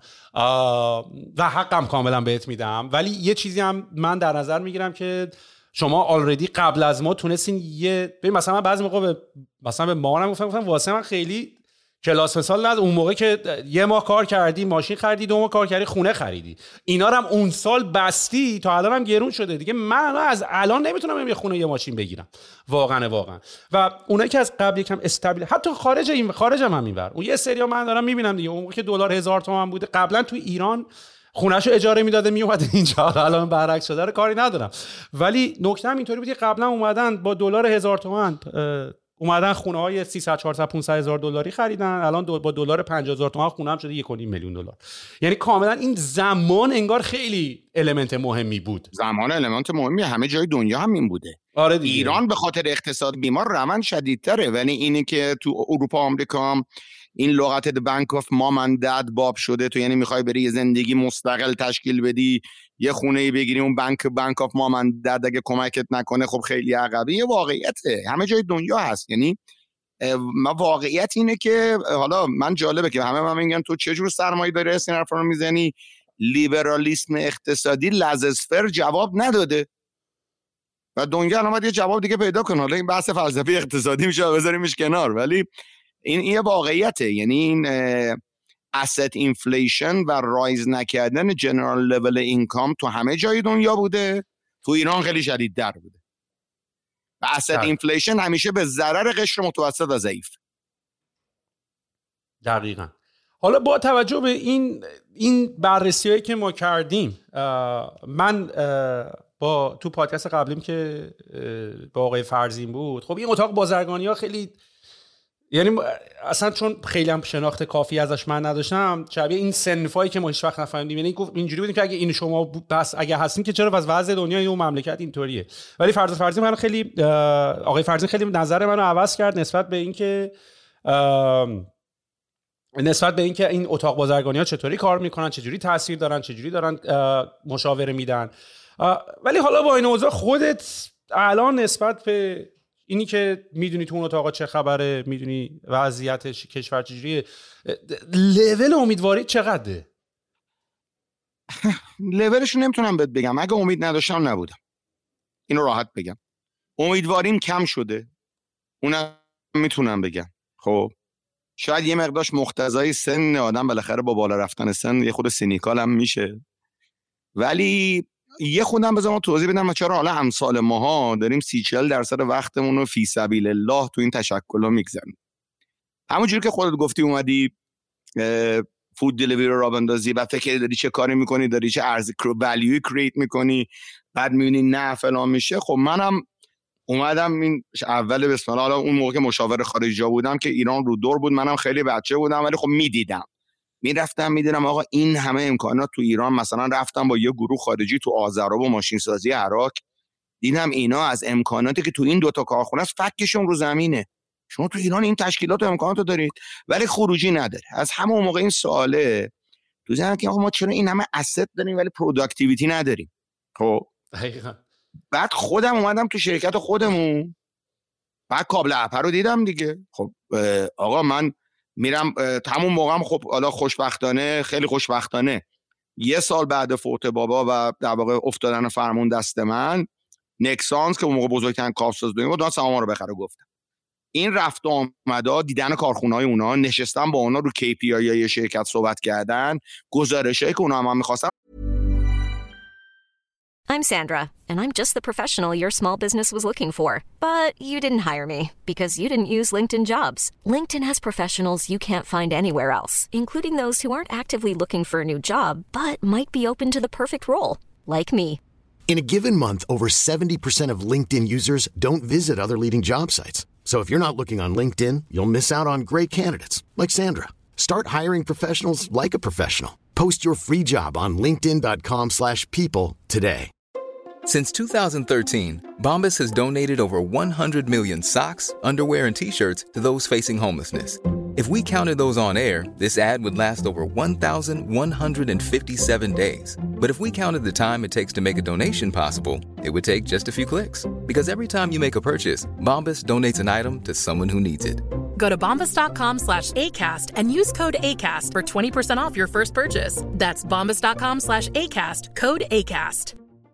و حقم کاملا بهت میدم، ولی یه چیزی هم من در نظر میگیرم که شما آلردی قبل از ما تونستین مثلا من بعضی موقع مثلا به مامانم گفتم واسه من خیلی کلاس مثال نداره، اون موقع که یه ماه کار کردی ماشین خریدی، 2 ماه کار کردی خونه خریدی، اینا رو هم اون سال بستی، تا الان هم گرون شده دیگه. من از الان نمیتونم یه خونه یه ماشین بگیرم واقعا. و اونایی که از قبل یکم استابیل، حتی خارجم هم اینور، اون یه سریا من دارم میبینم دیگه، اون موقع که دلار 1000 تومان بوده قبلا تو ایران خونه‌شو اجاره میداده میومد اینجا، الان برعکس شده رو کاری ندارم. ولی نکته هم اینطوری بود که قبلا اومدن با دلار 1000 تومان اومدن خونه های 300 400 500 هزار دلاری خریدن، الان با دلار 50000 تومان خونه هم شده 1.5 میلیون دلار. یعنی کاملا این زمان انگار خیلی المنت مهمی بود. زمان المنت مهمی همه جای دنیا هم این بوده. آره دیگه. ایران به خاطر اقتصاد بیمار روند شدیدتره، ولی اینی که تو اروپا آمریکا این لغت the bank of mom and dad باب شده، تو یعنی میخوای بری یه زندگی مستقل تشکیل بدی، یه خونه بگیری، اون bank of mom and dad اگه کمکت نکنه خب خیلی عقبی. یه واقعیته همه جای دنیا هست. یعنی واقعیت اینه که حالا من جالبه که همه من میگن تو چه جور سرمایه داری این حرفا رو میزنی، لیبرالیسم اقتصادی لزسفر جواب نداده و دنیا الان باید یه جواب دیگه پیدا کنه. حالا این بحث فلسفی اقتصادی میشه بذاریمش کنار، ولی این یه واقعیته. یعنی این asset inflation و رایز نکردن جنرال لول اینکام تو همه جای دنیا بوده، تو ایران خیلی شدیدتر بوده و asset inflation همیشه به ضرر قشر متوسط و ضعیف. دقیقاً. حالا با توجه به این بررسی‌هایی که ما کردیم، من با تو پادکست قبلیم که با آقای فرزین بود، خب این اتاق بازرگانی‌ها خیلی، یعنی اصلا چون خیلی هم شناخت کافی ازش من نداشتم، شبیه این صنفایی که ما هیچ وقت نفهمیدیم. یعنی گفت اینجوری بودیم که اگه این شما بس اگه هستیم که چرا وضع دنیا این مملکت اینطوریه. ولی فرزین من خیلی آقای فرزین خیلی نظر منو عوض کرد نسبت به اینکه این اتاق بازرگانی‌ها چطوری کار میکنن، چجوری تاثیر دارن، چجوری دارن مشاوره میدن. ولی حالا با این اوضاع خودت الان نسبت به اینی که میدونی تو اون اتاقا چه خبره، میدونی وضعیت کشور چجوریه، لول امیدواری چقدره؟ لولش رو نمیتونم بهت بگم، اگه امید نداشتم نبودم، اینو راحت بگم. امیدواریم کم شده، اونم میتونم بگم. خب شاید یه مقدارش مقتضای سن آدم، بالاخره با بالا رفتن سن یه خود سینیکال هم میشه، ولی یه خودم بذارم توضیح بدم چرا حالا امثال ماها داریم 30-40% وقتمون رو فی سبیل الله تو این تشکل‌ها میگذرونیم. همونجوری که خودت گفتی اومدی فود دلیوری رو راه بندازی و فکر داری چه کاری میکنی، داری چه ارز ولیوی کرییت میکنی، بعد میبینی نه فلان میشه. خب منم اومدم این اول بسم الله، حالا اون موقع که مشاور خارجی بودم که ایران رو دور بود، منم خیلی بچه بودم ولی خب میدیدم، میرفتم میدیدم آقا این همه امکانات تو ایران. مثلا رفتم با یه گروه خارجی تو آذربایجان و ماشین سازی عراق، دیدم اینا از امکاناتی که تو این دوتا کارخونه است فکشون رو زمینه. شما تو ایران این تشکیلات و امکانات رو دارید ولی خروجی نداره. از همون موقع این سواله تو ذهنم که آقا ما چرا این همه اسست داریم ولی پروداکتیویتی نداریم. خب بعد خودم اومدم تو شرکت خودمون، بعد کابل اپر رو دیدم دیگه. خب آقا من میرم همون موقعم، خب حالا خوشبختانه، خیلی خوشبختانه، یه سال بعد فوت بابا و در واقع افتادن فرمون دست من، نکسانس که اون موقع بزرگترین کارساز دنیا بود، داد سهام رو بخره. گفتم این رفت و آمدا، دیدن کارخونه‌های اونا، نشستم با اونا رو KPI شرکت صحبت کردن، گزارشایی که اونا هم می‌خواستن. I'm Sandra, and I'm just the professional your small business was looking for. But you didn't hire me because you didn't use LinkedIn Jobs. LinkedIn has professionals you can't find anywhere else, including those who aren't actively looking for a new job, but might be open to the perfect role, like me. In a given month, over 70% of LinkedIn users don't visit other leading job sites. So if you're not looking on LinkedIn, you'll miss out on great candidates like Sandra. Start hiring professionals like a professional. Post your free job on linkedin.com/people today. Since 2013, Bombas has donated over 100 million socks, underwear, and T-shirts to those facing homelessness. If we counted those on air, this ad would last over 1,157 days. But if we counted the time it takes to make a donation possible, it would take just a few clicks. Because every time you make a purchase, Bombas donates an item to someone who needs it. Go to bombas.com/ACAST and use code ACAST for 20% off your first purchase. That's bombas.com/ACAST, code ACAST.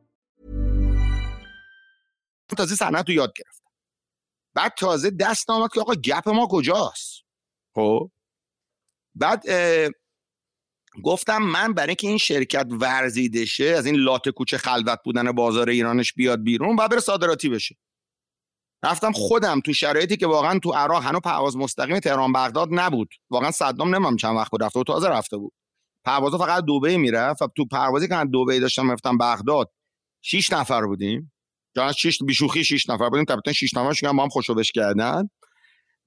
تازه صنعت رو یاد گرفتم، بعد تازه دست آمد که آقا گپ ما کجاست. خب بعد گفتم من برای که این شرکت ورزیده شه، از این لاته کوچه خلوت بودن بازار ایرانش بیاد بیرون، بعد بره صادراتی بشه. رفتم خودم تو شرایطی که واقعا تو عراق هنوز پرواز مستقیم تهران بغداد نبود، واقعا صدام نمیدونم چند وقت بود رفته و تازه رفته بود، پروازا فقط دبی میرفت. تو پروازی که من دبی داشتم رفتم بغداد 6 نفر بودیم، جاش 6 بیشوخی 6 نفر بودیم، کاپیتان 6 نفرش با هم خوشوبش کردن.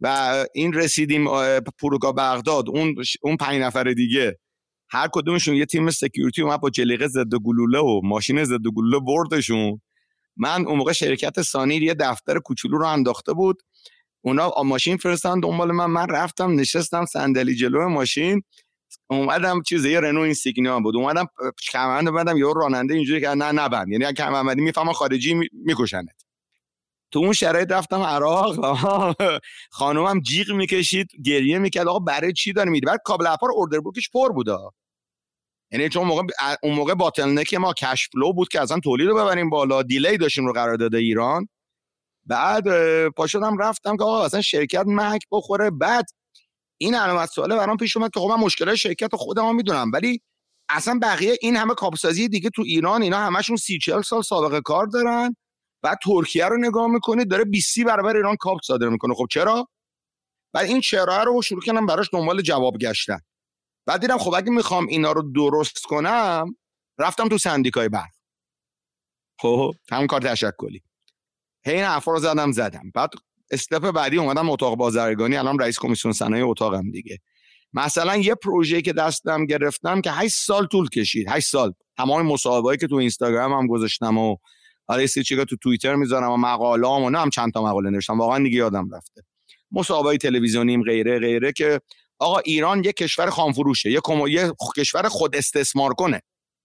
و این رسیدیم فرودگاه بغداد، اون 5 نفر دیگه هر کدومشون یه تیم سکیوریتی اومد با جلیقه ضد گلوله و ماشین ضد گلوله بردشون. من اون موقع شرکت سانیر یه دفتر کوچولو رو انداخته بود، اونا ماشین فرستادن دنبال من رفتم نشستم صندلی جلو ماشین، اومدم یه رنو اینسیگنیا بود، اومدم کمربند بندم، یه راننده اینجوری که نه نبند، یعنی اگه کمربندی میفهمن خارجی میکشنت. تو اون شرایط رفتم عراق، خانومم جیغ میکشید گریه میکرد آقا برای چی داری میدی؟ بعد کابل اپار اوردر بوکش پر بوده، یعنی چون اون موقع باتلنک ما کش فلو بود که اصلا تولید رو ببریم بالا، دیلی داشتیم رو قرارداد ایران. بعد پاشدم رفتم که آقا اصلا شرکت محک بخوره. بعد این علامت سواله برام پیش اومد که خب من مشکلات شرکت خودم میدونم، ولی اصلا بقیه این همه کابسازی دیگه تو ایران اینا همشون 30-40 سال سابقه کار دارن. بعد ترکیه رو نگاه میکنید داره 20 برابر ایران کاپ صادر میکنه، خب چرا؟ بعد این چرا رو شروع کردم براش دنبال جواب گشتن. بعد دیدم خب اگه میخوام اینا رو درست کنم رفتم تو سندیکای برق، خب همون کار تشکلی این حرفا رو زدم. بعد استپ بعدی اومدم اتاق بازرگانی، الان رئیس کمیسیون صنایع اتاقم دیگه. مثلا یه پروژه‌ای که دستم گرفتم که 8 سال طول کشید، 8 سال تمام مصاحبه‌ای که تو اینستاگرام هم گذاشتم و حالا چیزا تو توییتر میذارم و مقاله‌ام و نه هم چند تا مقاله نوشتم، واقعا دیگه یادم رفته، مصاحبه‌ای تلویزیونیم غیره که آقا ایران یک کشور خامفروشه، یه کشور خود استثمار کنه.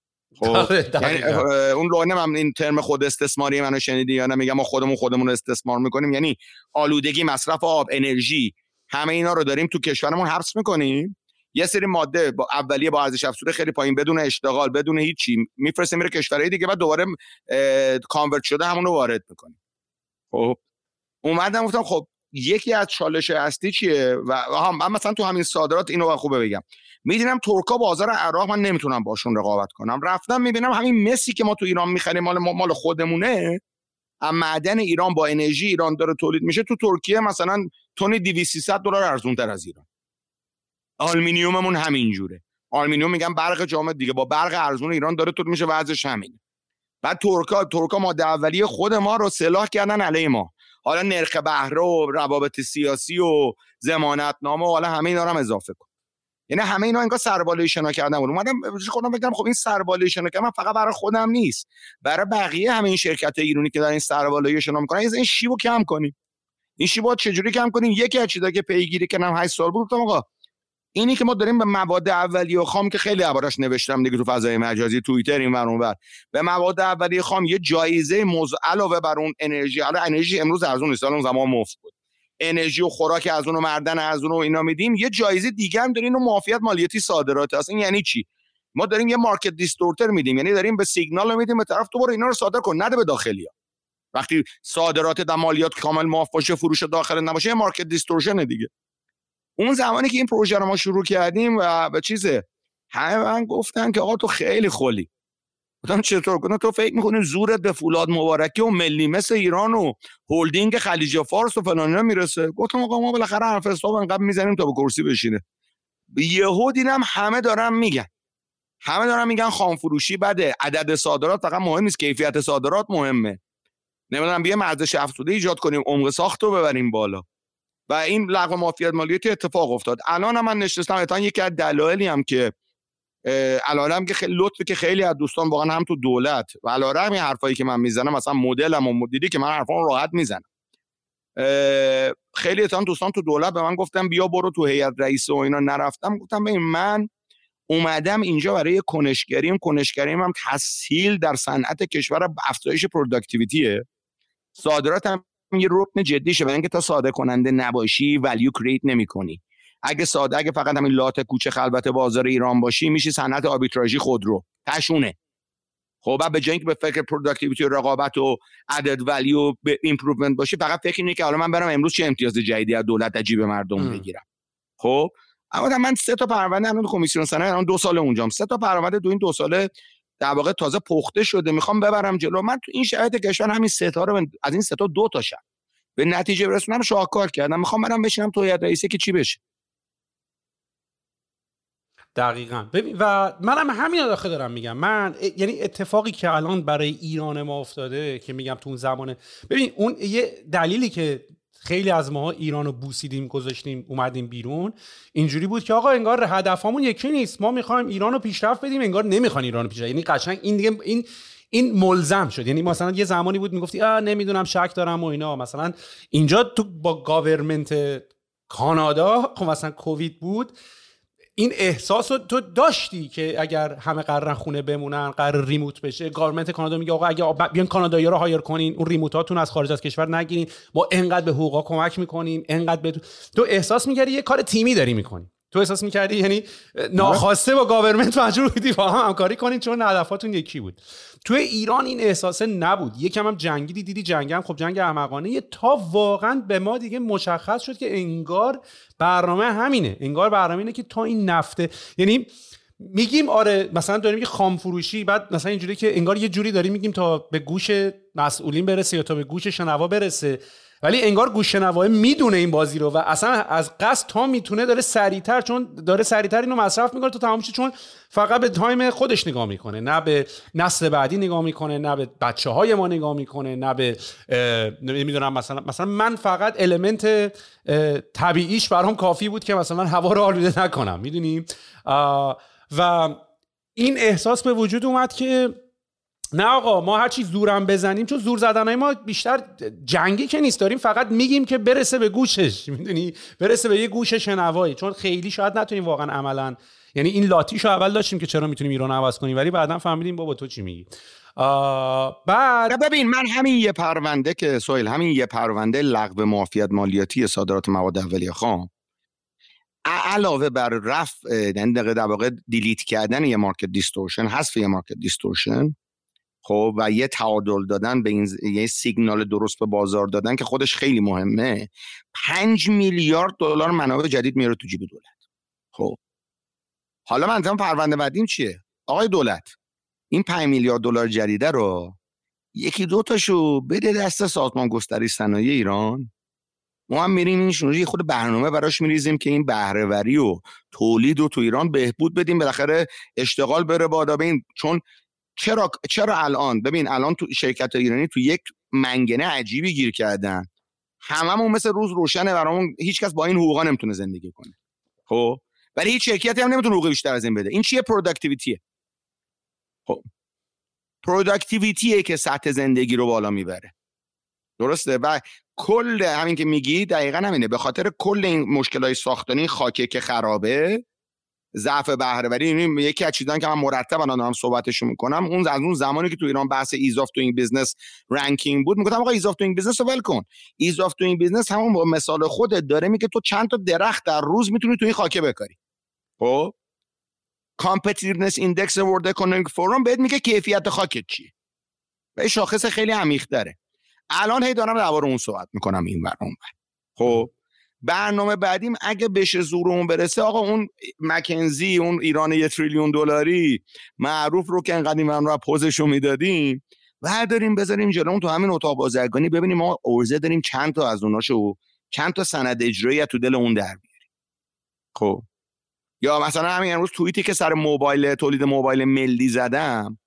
خب یعنی اون لونه من این ترم خود استثماری منو شنیدی یا نه؟ میگم ما خودمون رو استثمار میکنیم، یعنی آلودگی، مصرف آب، انرژی، همه اینا رو داریم تو کشورمون حبس میکنیم، یه سری ماده با اولیه با ارزش افزوده خیلی پایین بدون اشتغال بدون هیچی میفرستیم میره کشورهای دیگه، بعد دوباره کانورت شده همونو وارد میکنیم. خب اومدم گفتم خب یکی از چالش اصلی چیه؟ و من مثلا تو همین صادرات اینو خوبه بگم، میدونم ترکا بازار عراق من نمیتونم باشون رقابت کنم، رفتم میبینم همین مسی که ما تو ایران میخریم مال خودمونه، اما معدن ایران با انرژی ایران داره تولید میشه، تو ترکیه مثلا تن $200-300 ارزون تر از ایران. آلومینیوممون همین جوره، آلومینیوم میگم برق جامد دیگه با برق ارزون ایران داره تولید میشه، وضعش همینه. بعد ترکا ماده اولیه خود ما رو سلاح کردن علیه ما، حالا نرخ بهره و روابط سیاسی و ضمانتنامه و حالا همه اینا رو هم اضافه کن، یعنی همه اینا انگار سربالایی شنا کردن بود. اومدم خودم بگم خب این سربالایی شنا کردن فقط برای خودم نیست، برای بقیه همه این شرکت‌های ایرانی که دارن این سربالایی شنا میکنن، این شیبو کم کنیم. این شیبو چجوری کم کنیم؟ یکی از چیزایی که پیگیری کردم 8 سال بود، گفتم آقا اینی که ما داریم به مواد اولیه خام که خیلی عبارش نوشتم دیگه تو فضای مجازی توییتر این ور اونور، به مواد اولیه خام یه جایزه علاوه بر اون انرژی، حالا انرژی امروز ارزون نیست، اون زمان مفت بود، انرژی و خوراک از اون و معدن از اون و اینا میدیم، یه جایزه دیگه هم داریم، اون معافیت مالیاتی صادرات. اصلا یعنی چی؟ ما داریم یه مارکت دیستورتر میدیم، یعنی داریم به سیگنال میدیم به طرف تو برو اینا رو صادر کن، نده به داخلیا. وقتی صادرات در مالیات کامل معاف باشه، فروش داخل نباشه، مارکت دیستورشن دیگه. اون زمانی که این پروژه رو ما شروع کردیم و به چیزه همه من گفتن که آقا تو خیلی خلی. گفتم چطور؟ گفتم تو فکر می‌کنی زورت به فولاد مبارکی و ملی مس ایران و هلدینگ خلیج فارس و فلان اینا میرسه؟ گفتم آقا ما بالاخره حرف حساب انقدر میزنیم تا به کرسی بشینه. یهو دیدم همه دارن میگن خام فروشی بده، عدد صادرات فقط مهم نیست، کیفیت صادرات مهمه. نمیدونم بیا ارزش افزوده ایجاد کنیم، عمق ساخت رو ببریم بالا. و این لغو معافیت مالیاتی اتفاق افتاد. الان من نشستم، الان یکی از دلایلی هم که الانم که خیلی لطفی که خیلی از دوستان واقعا هم تو دولت و علیرغم این حرفایی که من میزنم، مثلا مدلم و مدیری که من حرفام راحت میزنم، خیلی از دوستان تو دولت به من گفتن بیا برو تو هیئت رئیسه و اینا، نرفتم. گفتم ببین من اومدم اینجا برای کنشگریم هم تسهیل در صنعت کشور، افزایش پروداکتیویتیه، صادرات هم یه رکن جدیشه، برای اینکه تا صادر کننده نباشی ولیو کرییت نمی‌کنی. اگه فقط همین لات کوچه خلوت بازار ایران باشی، میشی صنعت آربیتراژی خودرو تشونه. خب بعد به جای اینکه به فکر پروداکتیویتی و رقابت و عدد ولیو به ایمپروومنت باشی، فقط فکر اینه که حالا من برم امروز چه امتیاز جدیدی از دولت عجیب مردم بگیرم. خب اما من 3 تا پرونده الان کمیسیون صنایع، الان 2 سال اونجام، 3 تا پرونده تو این 2 ساله در واقع تازه پخته شده، میخوام ببرم جلو. من تو این شرایط کشور همین 3 تا رو از این 3 تا 2 تاشن به نتیجه برسونم، شاهکار کردم. میخوام برم بشینم تو هیئت رئیسه که چی بشه. دقیقاً. ببین و منم همین داخل دارم میگم، من یعنی اتفاقی که الان برای ایران ما افتاده که میگم تو اون زمانه، ببین اون یه دلیلی که خیلی از ماها ایرانو بوسیدیم گذاشتیم اومدیم بیرون، اینجوری بود که آقا انگار هدفمون یکی نیست، ما میخوایم ایرانو پیشرفت بدیم، انگار نمیخوان ایرانو پیشرفت. یعنی قشنگ این دیگه این ملزم شد. یعنی مثلا یه زمانی بود میگفتی نمیدونم شک دارم و اینا. مثلا اینجا تو با گاورمنت کانادا خب مثلا کووید بود، این احساس رو تو داشتی که اگر همه قرارن خونه بمونن، قرار ریموت بشه، گورنمنت کانادا میگه آقا اگه بیان کانادایی‌ها رو هایر کنین، اون ریموتاتون از خارج از کشور نگیرین، ما انقدر به حقوقا کمک میکنیم، انقدر به تو احساس می‌کردی یه کار تیمی داری میکنی. تو احساس می‌کردی یعنی ناخواسته با گورنمنت مجبور بودی با هم همکاری کنین چون هدفاتون یکی بود. تو ایران این احساس نبود. یکم هم جنگی دیدی، جنگم خب جنگ احمقانه، تا واقعا به ما دیگه مشخص شد که انگار برنامه همینه، انگار برنامه اینه که تا این نفته، یعنی میگیم آره مثلا داریم یه خام فروشی، بعد مثلا اینجوری که انگار یه جوری داریم میگیم تا به گوش مسئولین برسه یا تا به گوش شنوا برسه، ولی انگار گوش شنوای میدونه این بازی رو و اصلا از قصد تا میتونه داره سریعتر، چون داره سریعتر اینو مصرف میکنه تا تمام شه، چون فقط به تایم خودش نگاه میکنه، نه به نسل بعدی نگاه میکنه، نه به بچهای ما نگاه میکنه، نه به نمیدونم مثلا من فقط المنت طبیعیش برام کافی بود که مثلا هوا رو آلوده نکنم، میدونی. و این احساس به وجود اومد که نه آقا ما هرچی زورم بزنیم، چون زور زدنهای ما بیشتر جنگی که نیست، داریم فقط میگیم که برسه به گوشش، میدونی، برسه به یه گوش شنوایی، چون خیلی شاید نتونیم واقعا عملا، یعنی این لاتیشو اول داشتیم که چرا میتونیم ایران عوض کنیم، ولی بعداً فهمیدیم بابا تو چی میگی. بعد ببین من همین یه پرونده که سهیل، همین یه پرونده لغو معافیت مالیاتی صادرات مواد اولیه خام، علاوه بر رفع در واقع دیلیت کردن یه مارکت دیستورشن، حذف یه مارکت دیستورشن، خب و یه تعادل دادن به این، یه سیگنال درست به بازار دادن که خودش خیلی مهمه، 5 میلیارد دلار منابع جدید میاره تو جیب دولت. خب حالا منظورم پرونده بعدیم چیه؟ آقای دولت این 5 میلیارد دلار جدیده رو یکی دو تاشو بده دست سازمان گسترش صنایع ایران، ما هم میریم این شنوری خود برنامه براش میریزیم که این بهره‌وری و تولید رو تو ایران بهبود بدیم، بالاخره اشتغال بره بالا. ببین چون چرا الان ببین الان تو شرکت ایرانی تو یک منگنه عجیبی گیر کردن، هممون مثل روز روشنه برامون، هیچکس با این حقوقا نمیتونه زندگی کنه، خب ولی هیچ شرکتی هم نمیتونه حقوق بیشتر از این بده. این چیه؟ پروداکتیویتیه. خب پروداکتیویتیه که سطح زندگی رو بالا میبره، درسته؟ و کل همین که میگی دقیقاً همینه، به خاطر کل این مشکلای ساختنی، خاکه که خرابه، ضعف بهره‌وری، این یکی از چیزایی که من مرتبا دارم صحبتشو میکنم، اون از اون زمانی که تو ایران بحث ایز اف دوینگ بیزنس رنکینگ بود، میگفتم آقا ایز اف دوینگ بیزنس رو ول کن. ایز اف دوینگ بیزنس همون با مثال خودت داره میگه تو چند تا درخت در روز میتونی تو این خاکه بکاری. خب کامپتیتیونس ایندکس ورلد اکونومیک فورم بهت میگه کیفیت خاکت چیه و این شاخص خیلی عمیق داره. الان هی دارم درباره اون صحبت میکنم این ور اون ور. خب برنامه بعدیم اگه بشه زورمون برسه، آقا اون مکنزی، اون ایران 1 تریلیون دلاری معروف رو که انقدر من رو پوزشو میدادیم و داریم بذاریم جلومون تو همین اتاق بازرگانی، ببینیم ما ارزه داریم چند تا از اوناشو، چند تا سند اجرایی تو دل اون در بیاریم. خب یا مثلا همین امروز توییتی که سر موبایل، تولید موبایل ملی زدم،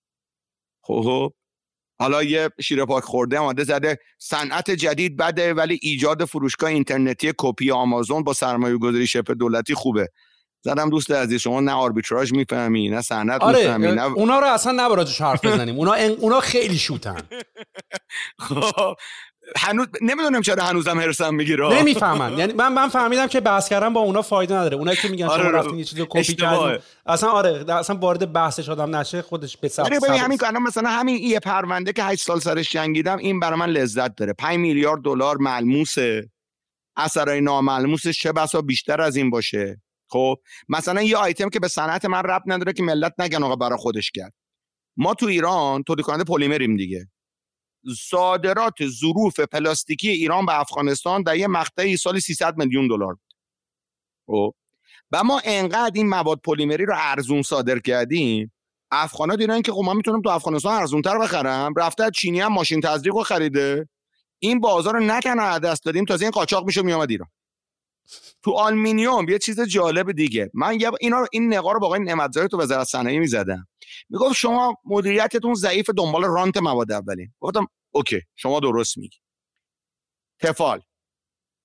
خب حالا یه شیر پاک خورده اومده زده صنعت جدید بده ولی ایجاد فروشگاه اینترنتی کپی آمازون با سرمایه‌گذاری شبه دولتی خوبه. زدم دوست عزیز شما نه آربیتراژ میفهمی نه صنعت میفهمی، نه اونا رو اصلا نباید حرف بزنیم، اونا خیلی شوتن. خب هنوز نمیدونم چرا هنوزم هرسم میگیره، نمیفهمن. یعنی من فهمیدم که بحث کردن با اونا فایده نداره. اونایی که میگن شما رفتین یه چیزو کپی کردین، اصلا وارد بحثش آدم نشه، خودش به سبب همین که مثلا همین یه پرونده که 8 سال سرش جنگیدم، این برای من لذت داره. 5 میلیارد دلار ملموسه، اثرای ناملموسش چه بسا بیشتر از این باشه. خب مثلا یه آیتم که به صنعت من ربط نداره که ملت نگن آقا برای خودش کرد. ما تو ایران تولید کننده پلیمریم دیگه. صادرات ظروف پلاستیکی ایران به افغانستان در یه مقطعی سالی 300 میلیون دلار بود. و ما انقدر این مواد پلیمری رو ارزون صادر کردیم، افغانا دیدن که خب من میتونم تو افغانستان ارزونتر بخرم، رفته چینی هم ماشین تزریق رو خریده، این بازار رو نه تنها دست دادیم، تازه این قاچاق میشه میومد ایران. تو آلومینیوم یه چیز جالب دیگه، من این نقا رو با آقای نعمتزاده تو وزارت صنایع میزدم، میگفت شما مدیریتتون ضعیف، دنبال رانت مواد اولین. گفتم اوکی شما درست میگی. تفال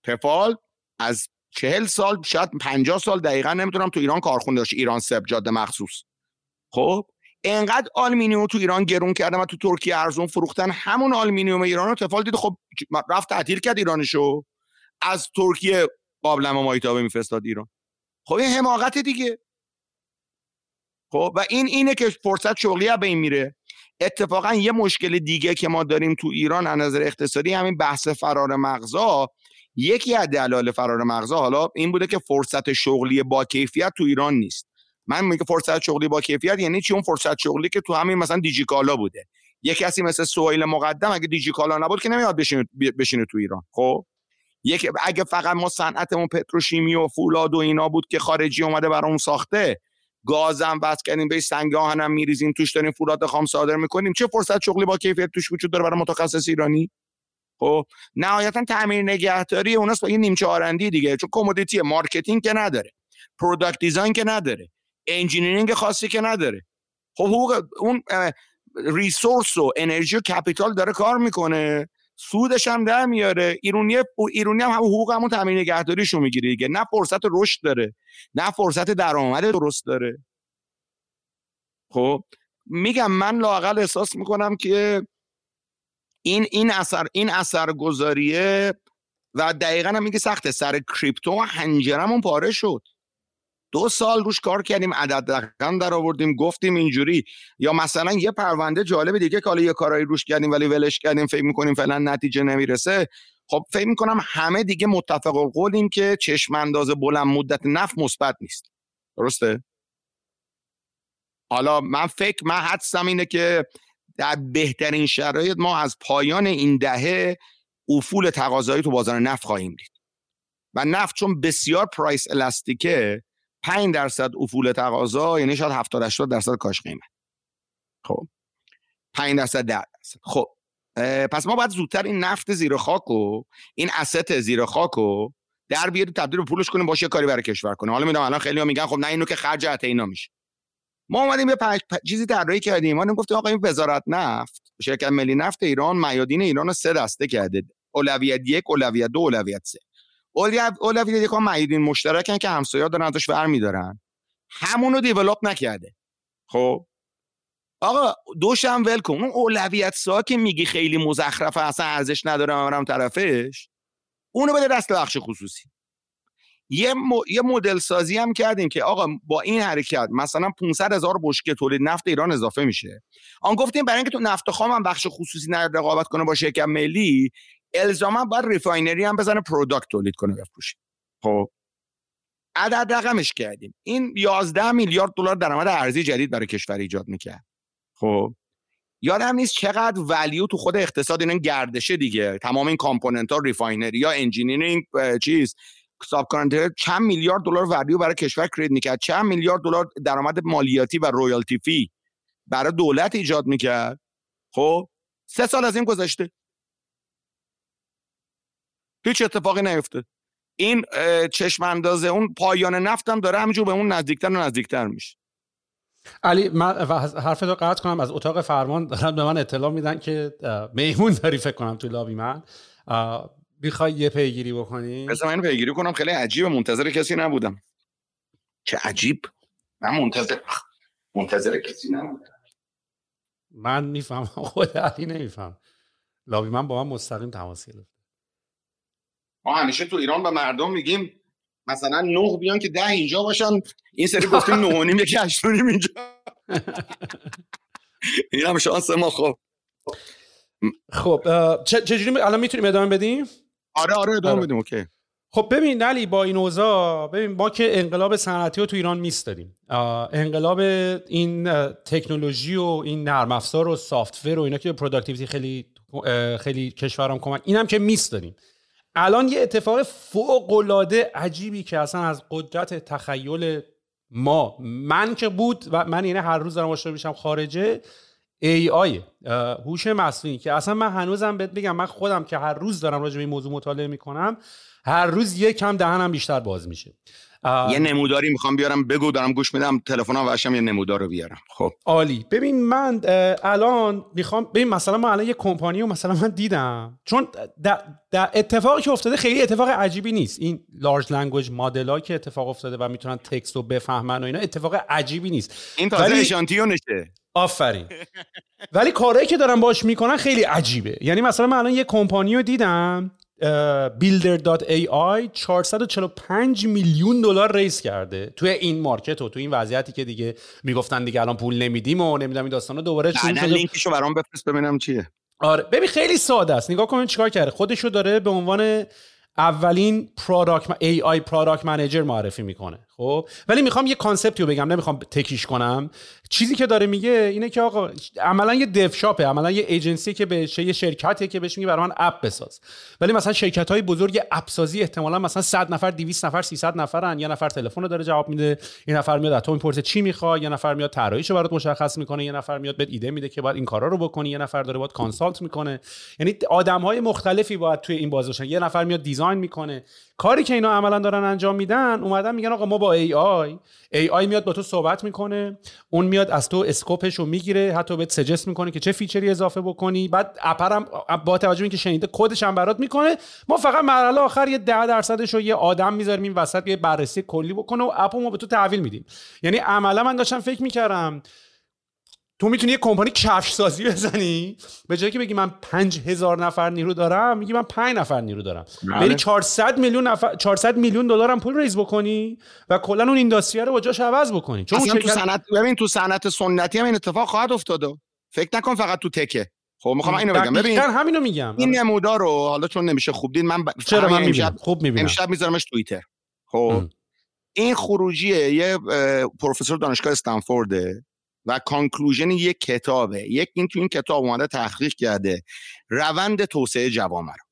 تفال از 40 سال شاید 50 سال دقیقا نمیتونم تو ایران کارخونه داشت، ایران سب جاده مخصوص. خب اینقدر آلومینیوم تو ایران گرون کردن و تو ترکیه ارزون فروختن، همون آلومینیوم ایرانو تفال دید خب رفت تعطیل کرد ایرانشو، از ترکیه قابلمه مایتابه میفرستاد ایران. خب این حماقت دیگه. خب و اینه که فرصت شغلی به این میره. اتفاقا یه مشکل دیگه که ما داریم تو ایران از نظر اقتصادی، همین بحث فرار مغزا. یکی از دلایل فرار مغزا حالا این بوده که فرصت شغلی با کیفیت تو ایران نیست. من میگم فرصت شغلی با کیفیت یعنی چی؟ اون فرصت شغلی که تو همین مثلا دیجیکالا بوده. یه کسی مثل سهیل مقدم اگه دیجیکالا نبود که نمیاد بشینه تو ایران. خب اگه فقط ما صنعتمون پتروشیمی و فولاد و اینا بود که خارجی اومده برامون ساخته، گازم بس کردیم به سنگ آهنم میریزیم توش، داریم فولاد خام صادر میکنیم، چه فرصت شغلی با کیفیت توش وجود داره برای متخصص ایرانی؟ خب نهایتا تعمیر نگهداری اوناست با یه نیمچه آرندی دیگه، چون کمودیتی مارکتینگ که نداره، پروداکت دیزاین که نداره، انجینیرینگ خاصی که نداره. خب حقوق اون ریسورس و انرژی و کپیتال داره کار میکنه، سودش هم در میاره. ایرانی هم حقوق همون تامین نگهداریشو میگیره دیگه، نه فرصت رشد داره نه فرصت درآمد درست داره. خب میگم من لااقل احساس میکنم که این اثرگذاریه و دقیقاً هم میگه سخته. سر کریپتو هنجرمون پاره شد، 2 سال روش کار کردیم، عدد رقم در آوردیم، گفتیم اینجوری. یا مثلا یه پرونده جالب دیگه که حالا یه کارایی روش کردیم ولی ولش کردیم، فکر میکنیم فعلا نتیجه نمیرسه. خب فکر میکنم همه دیگه متفق القولیم که چشم انداز بلند مدت نفت مثبت نیست. درسته؟ حالا من حدسم اینه که در بهترین شرایط ما از پایان این دهه افول تقاضایی تو بازار نفت خواهیم دید. و نفت چون بسیار پرایس الاستیکه، 5% افول تقاضا یعنی شاید 70-80% کاش قیمت. خب 5% 10%. خب پس ما باید زودتر این نفت زیر خاک و این asset زیر خاک و در بیاریم تبدیل به پولش کنیم، باشه کاری برای کشور کنیم. حالا میدونم الان خیلی‌ها میگن خب نه اینو که خرج اینا میشه. ما اومدیم یه چیزی طراحی کردیم، ما گفتیم آقا این وزارت نفت، شرکت ملی نفت ایران میادین ایران رو 3 دسته کرده: اولویت 1، اولویت 2، اولویت 3. اولویت 1 ها میادین مشترکن که همسایه‌ها دارن ازش برمی‌دارن، همونو دیولپ نکرده. خب آقا دوشم ول کن. اون اولویت 3 که میگی خیلی مزخرفه، اصلا ارزش نداره منم طرفش، اونو بده دست بخش خصوصی. یه مدل سازی هم کردیم که آقا با این حرکت مثلا 500,000 بشکه تولید نفت ایران اضافه میشه. آن گفتیم برای اینکه تو نفت خام هم بخش خصوصی رقابت کنه با شرکت ملی، الزاما باید ریفاینری هم بزنه پروداکت تولید کنه بفروشه. خب عدد رقمش کردیم، این 11 میلیارد دلار درآمد ارزی جدید برای کشور ایجاد میکرد. خب یادم نیست چقدر ولیو تو خود اقتصاد اینا گردشه دیگه، تمام این کامپوننت ها، ریفاینری یا انجینیرینگ ساب کانتر، چند میلیارد دلار ولیو برای کشور کریت میکرد، چند میلیارد دلار درآمد مالیاتی و رویالتی فی برای دولت ایجاد میکرد. خب 3 سال از این گذشته، هیچ اتفاقی نیفته. این چشم اندازه اون پایان نفت هم داره همینجور به اون نزدیکتر و نزدیکتر میشه. علی من حرفتو قطع کنم، از اتاق فرمان دارن به من اطلاع میدن که مهمون داری فکر کنم توی لابی. من میخوای یه پیگیری بکنی؟ بذار من پیگیری کنم. خیلی عجیبه، منتظر کسی نبودم. چه عجیب، من منتظر کسی نبودم. من میفهم، خود علی نمیفهم. لابی من با من مستقیم تماس گرفت. ما همیشه تو ایران به مردم میگیم مثلا 9 بیان که 10 اینجا باشن، این سری گفتیم 9.5 یکی 8.5 اینجا. این هم شانس ما. خب چجوری الان میتونیم ادامه بدیم؟ آره ادامه بدیم. اوکی. خب ببین علی، با این اوضاع ببین ما که انقلاب صنعتی رو تو ایران میستادیم، انقلاب این تکنولوژی و این نرم افزار و سافت‌ور و اینا که پروداکتیویتی خیلی کشورام کمک، اینم که میستادیم. الان یه اتفاق فوق‌العاده عجیبی که اصلا از قدرت تخیل من که بود و من اینه هر روز دارم واشو میشم خارجه، AI هوش مصنوعی که اصلا من هنوزم بهت بگم، من خودم که هر روز دارم راجع به این موضوع مطالعه میکنم، هر روز یک کم دهنم بیشتر باز میشه. یه نموداری میخوام بیارم، بگو، دارم گوش میدم، تلفنم واشم یه نمودار رو بیارم. خب عالی. ببین من الان میخوام ببین مثلا ما الان یه کمپانی رو مثلا من دیدم، چون در اتفاقی که افتاده خیلی اتفاق عجیبی نیست. این لارج لنگویج مدل‌ها که اتفاق افتاده و میتونن تکست رو بفهمن و اینا اتفاق عجیبی نیست. این تازه اشانتیونشه. آفرین. ولی کارهایی که دارن باش میکنن خیلی عجیبه. یعنی مثلا من الان یه کمپانی رو دیدم builder.ai 445 میلیون دلار ریز کرده توی این مارکت و توی این وضعیتی که دیگه میگفتن دیگه الان پول نمیدیم و نمیدونم این داستانا دوباره شروع شده. لینکشو برام بفرست ببینم چیه. آره ببین خیلی ساده است. نگاه کن چیکار کرده. خودشو داره به عنوان اولین AI پروداکت منیجر معرفی میکنه. خب ولی میخوام یه کانسپتی رو بگم، نمیخوام تکیش کنم. چیزی که داره میگه اینه که آقا عملا یه دیو شاپه، عملا یه ایجنسی که بهش، یه شرکتیه که بهش میگه برای من اپ بساز. ولی مثلا شرکت‌های بزرگ اپ سازی احتمالاً مثلا 100 نفر 200 نفر 300 نفرن. یه نفر تلفن رو داره جواب میده، یه نفر میاد اتم میپرسه چی میخوای، یه نفر میاد طراحیشو برات مشخص میکنه، یه نفر میاد بهت ایده میده که باید این کارا رو بکنی، یه نفر داره باید کانسالت میکنه. یعنی آدم‌های مختلفی باید توی این بازی باشن. یه نفر میاد دیزاین میکنه. کاری که اینا عملاً دارن انجام میدن، اومدن میگن آقا ما با AI میاد با تو صحبت میکنه، اون میاد از تو اسکوپش رو میگیره، حتی بهت سجست میکنه که چه فیچری اضافه بکنی، بعد اپرم با توجه به اینکه شنیده کدش هم برات میکنه. ما فقط مرحله آخر یه 10% رو یه آدم میذاریم این وسط یه بررسی کلی بکنه و اپو ما به تو تحویل میدیم. یعنی عملا من داشتم فکر میکردم تو میتونی یه کمپانی کفش سازی بزنی، به جایی که بگی من 5000 نفر نیرو دارم، میگی من 5 نفر نیرو دارم. بری 400 میلیون دلار هم پول ریز بکنی و کلا اون اینداستری رو با جاش عوض بکنی. چون اصلا تو صنعت، ببین تو صنعت سنتی هم این اتفاق خواهد افتاد. فکر نکن فقط تو تکه. خب میخوام اینو بگم. ببین همینو میگم. این نمودار رو حالا چون نمیشه خوب دید، چرا من میبینم خوب میبینم. امشب میذارمش توییتر. خب این خروجیه یه پروفسور دانشگاه استنفورده و کانکلوژن یک کتابه. این تو این کتاب اومده تحقیق کرده روند توسعه جوامع رو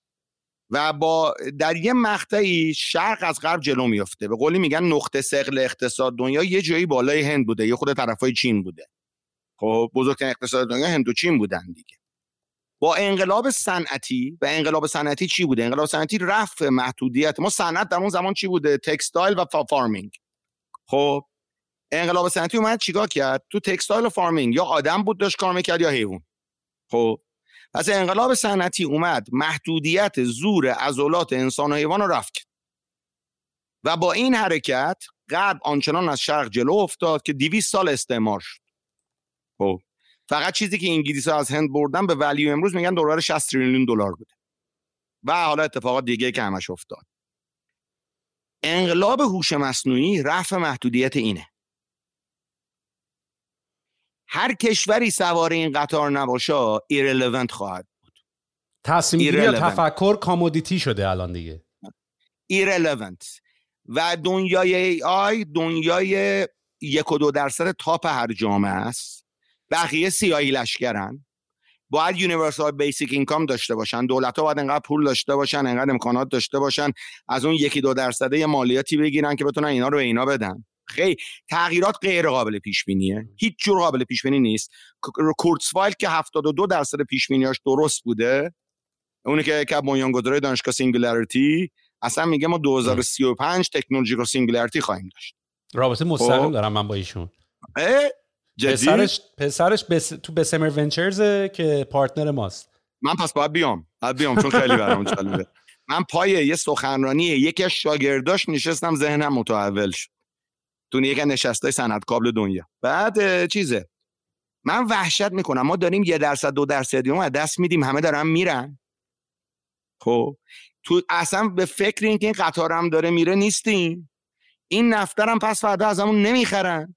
و با در یه مقطعی شرق از غرب جلو میفته. به قولی میگن نقطه ثقل اقتصاد دنیا یه جایی بالای هند بوده، یه خود طرفای چین بوده. خب بزرگترین اقتصاد دنیا هند و چین بودن دیگه. با انقلاب صنعتی، و انقلاب صنعتی چی بوده؟ انقلاب صنعتی رفع محدودیت. ما صنعت در اون زمان چی بوده؟ تکستایل و فارمینگ. خب انقلاب صنعتی اومد چیکار کرد؟ تو تکستایل و فارمینگ یا آدم بود داشت کار میکرد یا حیوان. خب پس انقلاب صنعتی اومد محدودیت زور عضلات انسان و حیوان رو رفع کرد و با این حرکت غرب آنچنان از شرق جلو افتاد که 200 سال استعمار شد. خب فقط چیزی که انگلیس‌ها از هند بردن به ولیو امروز میگن دلار 60 تریلیون دلار بوده و حالا اتفاقات دیگه که همش افتاد. انقلاب هوش مصنوعی رفع محدودیت اینه. هر کشوری سوار این قطار نباشه ایرلوونت خواهد بود. تصمیم گیری یا تفکر کامودیتی شده الان دیگه. ایرلوونت. و دنیای AI دنیای 1-2% تاپ هر جامعه است. بقیه سیاهی لشکرن. باید یونیورسال بیسیک اینکام داشته باشن. دولت‌ها باید انقدر پول داشته باشن، انقدر امکانات داشته باشن، از اون 1-2% یه مالیاتی بگیرن که بتونن اینا رو به اینا بدن. خیلی تغییرات غیر قابل پیش بینیه. هیچ جور قابل پیش بینی نیست. کورتزوایل که 72% پیش بینیاش درست بوده، اونی که بنیانگذار دانشگاه سینگولاریتی، اصلا میگه ما 2035 تکنولوژیکال سینگولاریتی خواهیم داشت. رابطه مستقیم دارم من با ایشون. پسرش تو بسمر ونچرز که پارتنر ماست. من پس باید بیام چون خیلی برام جالبه. من پای یه سخنرانی یکی از شاگرداش نشستم، ذهنم متحول شد. تو یک نشستای صنعت کابل دنیا. بعد چیزه من وحشت میکنم، ما داریم 1%-2% از دست میدیم، همه دارن میرن. خب تو اصلا به فکر این که این قطار هم داره میره نیستیم. این نفتر هم پس فردا از همون نمیخرن.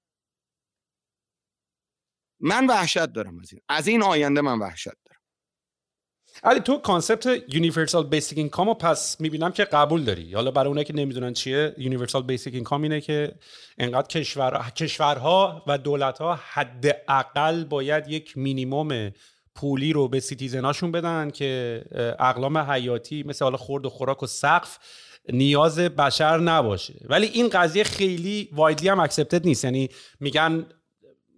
من وحشت دارم از این آینده. من وحشت دارم. علی تو کانسپت یونیورسال بیسیک اینکام رو پس میبینم که قبول داری. حالا برای اونایی که نمیدونن چیه یونیورسال بیسیک اینکام، اینه که انقدر کشورها و دولت‌ها حداقل باید یک مینیمم پولی رو به سیتیزناشون بدن که اقلام حیاتی مثل حالا خورد و خوراک و سقف نیاز بشر نباشه. ولی این قضیه خیلی وایدلی هم اکسپتد نیست. یعنی میگن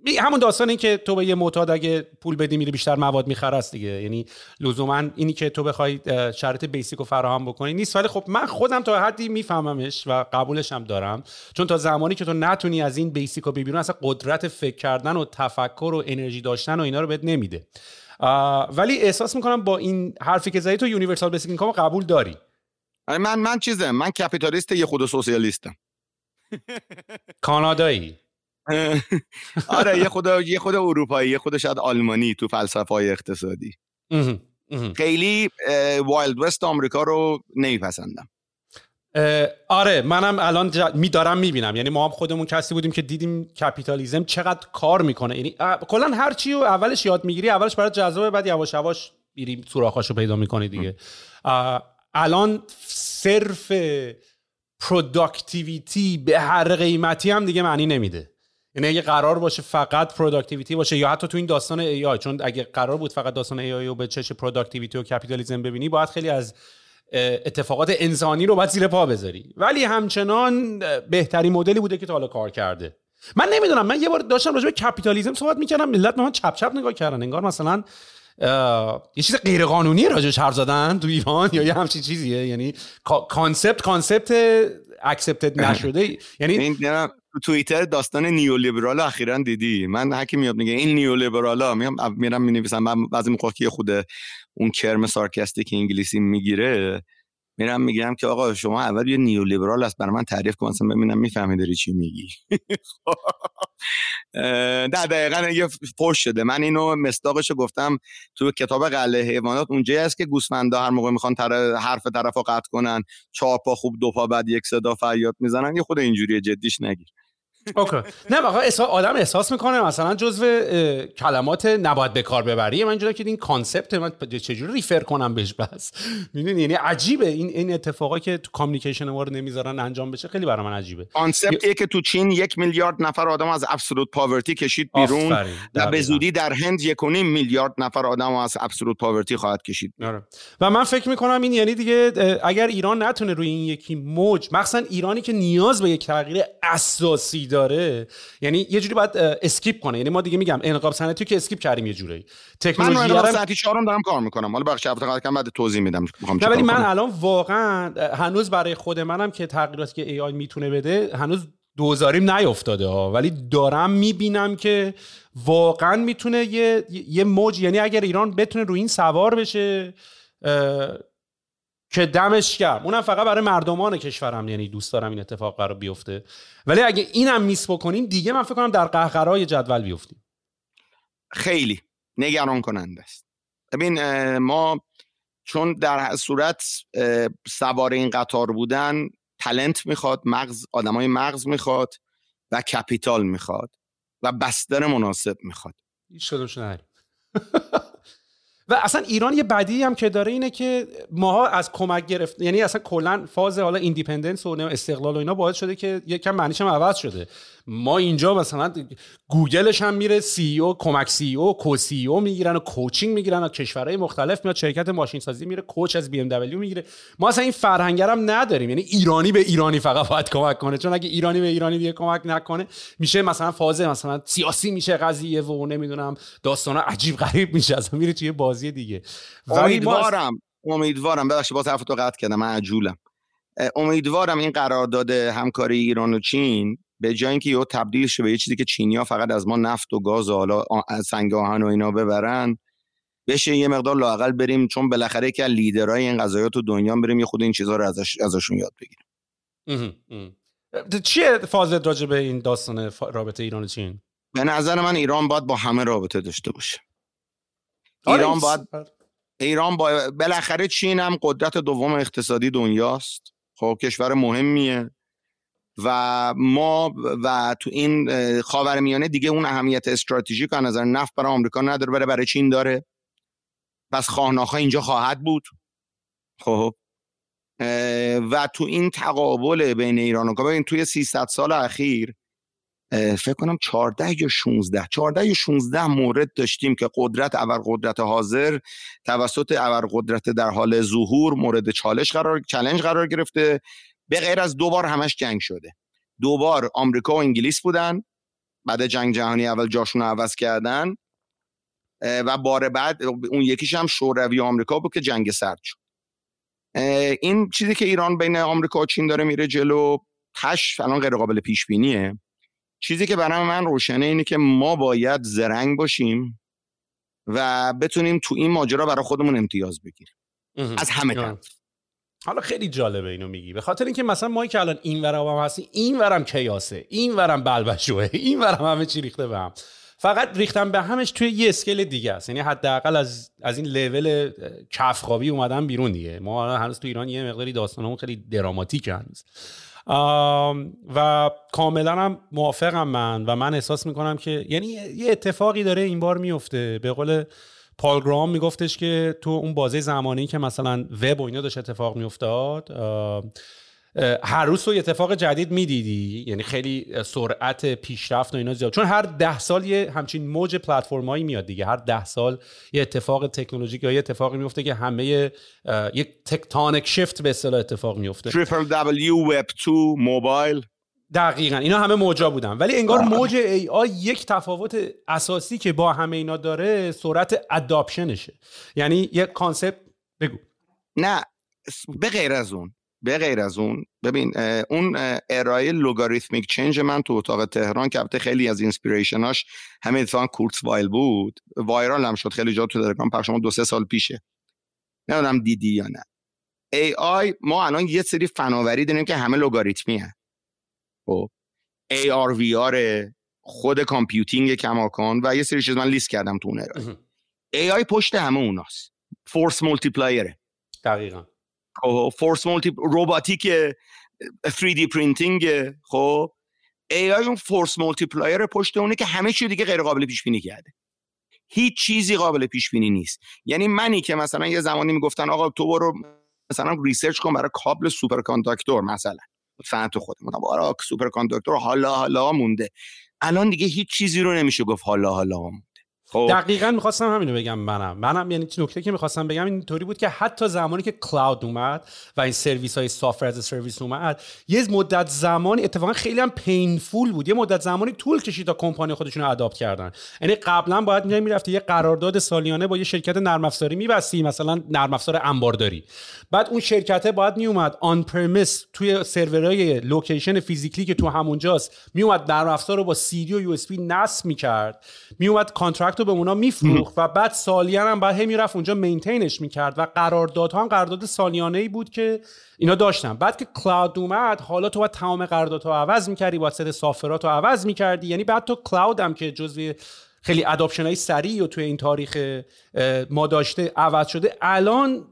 همون داستان این که تو به یه معتاد اگه پول بدی میری بیشتر مواد میخره است دیگه. یعنی لزوما اینی که تو بخوای شرط بیسیک رو فراهم بکنی نیست. ولی خب من خودم تا حدی میفهممش و قبولش هم دارم، چون تا زمانی که تو نتونی از این بیسیک رو ببینی اصلا قدرت فکر کردن و تفکر و انرژی داشتن و اینا رو بهت نمیده. ولی احساس میکنم با این حرفی که زدی تو یونیورسال بیسیک اینکام قبول داری. من کپیتالیست یه خود سوسیالیستم. کانادایی. آره یه خود اروپایی، یه خود شاید آلمانی تو فلسفه‌های اقتصادی. خیلی وایلد وست آمریکا رو نمیپسندم. آره منم الان دارم میبینم، یعنی ما هم خودمون کسی بودیم که دیدیم کپیتالیسم چقدر کار میکنه. یعنی کلا هر چی رو اولش یاد میگیری، اولش برات جذابه، بعد یواش یواش میری سوراخاشو پیدا میکنی دیگه. الان صرف پروداکتیویتی به هر قیمتی هم دیگه معنی نمیده. یعنی اگه قرار باشه فقط پروداکتیویتی باشه، یا حتی تو این داستان ای آی، چون اگه قرار بود فقط داستان ای آی رو به چش پروداکتیویتی و کپیتالیسم ببینی، باید خیلی از اتفاقات انسانی رو باید زیر پا بذاری. ولی همچنان بهترین مدلی بوده که تا حالا کار کرده. من نمیدونم، من یه بار داشتم راجع به کپیتالیسم صحبت میکردم، ملت به من چپ چپ نگاه کردن، انگار مثلا یه چیز غیر قانونی راجعش حرف زدن تو ایران یا یه همچین چیزیه. یعنی کانسپت اکسپتد نشده. یعنی تو توییتر داستان نیولیبرال اخیراً دیدی؟ من هکی میاد میگه این نیولیبرالا، میرم مینویسم، من بعضی موقع که خود اون کرم سارکاستیک انگلیسی میگیره میرم میگم که آقا شما اول یه نیولیبرال است برای من تعریف کن اصلا ببینم میفهمی داری چی میگی. نه دقیقاً یه فوش شده. من اینو مصداقشو گفتم تو کتاب قلعه حیوانات، اونجایی هست که گوسفندا هر موقع میخوان حرف طرفو قطع کنن 4 پا خوب 2 پا بعد یک صدا فریاد میزنن. یه خود اینجوریه، جدیش نگیر. اوکی. نه واقعا آدم احساس میکنه مثلا جزو کلمات نباید به کار ببری. من اینجوریه که این کانسپت من چجوری ریفر کنم بهش بس. میدونی یعنی عجیبه این اتفاقا که تو کامیونیکیشن ما رو نمیذارن انجام بشه. خیلی برای من عجیبه. کانسپتیه که تو چین 1 میلیارد نفر آدم از ابسولوت پاورتی کشید بیرون و به زودی در هند 1.5 میلیارد نفر آدم از ابسولوت پاورتی خواهد کشید. و من فکر میکنم این یعنی دیگه اگر ایران نتونه روی این یکی موج، مثلا ایرانی که نیاز به یک تغییر اساسی داره، یعنی یه جوری باید اسکیپ کنه. یعنی ما دیگه میگم انقلاب صنعتی که اسکیپ کردیم یه جوری. تکنولوژی من انقلاب صنعتی 4 دارم کار میکنم. حالا بخش اول کم بعد توضیح میدم. ولی من الان واقعا هنوز برای خود منم که تغییراتی که ای آی میتونه بده هنوز دوزاریم نیافتاده ها، ولی دارم میبینم که واقعا میتونه یه موج، یعنی اگر ایران بتونه روی این سوار بشه که دمش گرم. اونم فقط برای مردمان کشورم، یعنی دوست دارم این اتفاق قرار بیفته. ولی اگه اینم میس بکنیم دیگه من فکر کنم در قهقرای جدول بیفتیم. خیلی نگران کننده است. ببین ما چون در صورت سوار این قطار بودن تالنت میخواد، آدمای مغز میخواد و کپیتال میخواد و بستر مناسب میخواد. هیچ کدومش نداریم. و اصلا ایران یه بدی هم که داره اینه که ماها از کمک گرفت، یعنی اصلا کلا فاز حالا ایندیپندنس و استقلال و اینا باعث شده که یکم معنیش هم عوض شده. ما اینجا مثلا گوگلش هم میره سی او، کمک سی او، کو سی او میگیرن و کوچینگ میگیرن و کشورهای مختلف میاد شرکت ماشین سازی میره کوچ از بی ام دبلیو میگیره. ما اصلا این فرهنگ هم نداریم. یعنی ایرانی به ایرانی فقط باید کمک کنه، چون اگه ایرانی به ایرانی دیگه کمک نکنه میشه مثلا فاز مثلا سیاسی میشه قضیه و نمیدونم داستانا عجیب غریب میشه، اصلا میره توی بازی دیگه. امیدوارم ببخشید باز حرفتو قطع کردم، من عجولم. امیدوارم این قرارداد همکاری ایران و چین به جای اینکه یهو تبدیل شه به یه چیزی که چینی‌ها فقط از ما نفت و گاز و حالا سنگ آهن و اینا ببرن، بشه یه مقدار لااقل بریم، چون بالاخره که لیدرای این قضايا تو دنیا بریم یه خود این چیزا رو ازشون یاد بگیریم. چیه فازت راجع به این داستان رابطه ایران و چین؟ به نظر من ایران باید با همه رابطه داشته باشه. ایران با بالاخره چین هم قدرت دوم اقتصادی دنیاست. خب کشور مهمیه و ما و تو این خاورمیانه دیگه اون اهمیت استراتژیک از نظر نفت برای آمریکا نداره، برای چین داره. پس خواهناخا اینجا خواهد بود. خب و تو این تقابل بین ایران و ببین توی 300 سال اخیر فکر کنم 14 یا 16 مورد داشتیم که قدرت حاضر توسط ابرقدرت در حال ظهور مورد چالش قرار گرفته. به غیر از 2 بار همش جنگ شده. 2 بار آمریکا و انگلیس بودن بعد جنگ جهانی اول جاشون رو عوض کردن و بار بعد اون یکیش هم شوروی آمریکا بود که جنگ سرد شد. این چیزی که ایران بین آمریکا و چین داره میره جلو تش الان غیر قابل پیش بینیه. چیزی که برای من روشنه اینه که ما باید زرنگ باشیم و بتونیم تو این ماجرا برای خودمون امتیاز بگیریم از همه طرف. حالا خیلی جالبه اینو میگی، به خاطر اینکه مثلا ما که الان این ورم هم هستیم، این ورم کیاسه، این ورم بلبشوه، این ورم همه چی ریخته به هم، فقط ریختن به همش توی یه اسکیل دیگه است. یعنی حداقل از این لول کفخوابی اومدن بیرون دیگه. ما هنوز تو ایران یه مقداری داستانمون خیلی دراماتیکه هنوز و کاملا هم موافقم من احساس میکنم که یعنی یه اتفاقی داره این بار میفته. به قول پال گرام میگفتش که تو اون بازه زمانی که مثلا وب و اینا داشت اتفاق میافتاد، هر روز تو اتفاق جدید میدیدی، یعنی خیلی سرعت پیشرفت و اینا زیاد، چون هر 10 سال یه همچین موج پلتفرمایی میاد دیگه. هر 10 سال یه اتفاق تکنولوژیک یا یه اتفاقی میفته که همه یک تکتونیک شیفت به اصطلاح اتفاق میفته. www web 2 موبایل، دقیقاً اینا همه موجا بودن، ولی انگار موج AI یک تفاوت اساسی که با همه اینا داره سرعت اداپشنشه. یعنی یک کانسپت بگو. نه به غیر از اون ببین اون ارائه لوگاریتمیک چنج من تو اتاق تهران که البته خیلی از اینسپیریشناش همین اتفاقا کورتزوایل بود، وایرال هم شد خیلی جا تو تلگرام پخش، ما 2-3 سال پیشه، نمیدونم دیدی یا نه. AI ما الان یه سری فناوری داریم که همه لوگاریتمیه. خب AR VR خود کامپیوتینگ کماکان و یه سری چیز من لیست کردم تو اون ارائه. AI پشت همه اوناست. فورس مولتیپلایره. دقیقاً. فورس روباتیک 3D پرینتینگ. خب AI اون فورس مولتیپلایر پشت اونه که همه چیز دیگه غیر قابل پیش بینی کرده. هیچ چیزی قابل پیش بینی نیست. یعنی منی که مثلا یه زمانی میگفتن آقا تو برو مثلا ریسرچ کن برای کابل سوپر کانداکتور، مثلا فهمت خودمون برای سوپر کانداکتور حالا مونده، الان دیگه هیچ چیزی رو نمیشه گفت حالا مونده. دقیقاً می‌خواستم همینو بگم. منم یعنی نکته که می‌خواستم بگم اینطوری بود که حتی زمانی که کلاود اومد و این سرویس‌های سافت‌ور از سرویس اومد، یه مدت زمانی اتفاقا خیلی هم پینفول بود، یه مدت زمانی طول کشید تا کمپانی خودشون رو اداپت کردن. یعنی قبلا باید می‌رفتی یه قرارداد سالیانه با یه شرکت نرم افزاری می‌بستی، مثلا نرم افزار انبارداری، بعد اون شرکته باید میومد آن پرمیس توی سرورهای لوکیشن فیزیکلی که تو همونجاست، میومد نرم افزار رو با CD و USB نصب می‌کرد، میومد کانترکت به اونا میفروخت و بعد سالیانه هم بعد میرفت اونجا مینتینش میکرد و قراردادها هم قرارداد سالیانه‌ای بود که اینا داشتن. بعد که کلاود اومد، حالا تو باید تمام قراردادها عوض میکردی، باید ست سافرات رو عوض میکردی. یعنی بعد تو کلاود هم که جزو خیلی اداپشن‌های سریع و توی این تاریخ ما داشته عوض شده، الان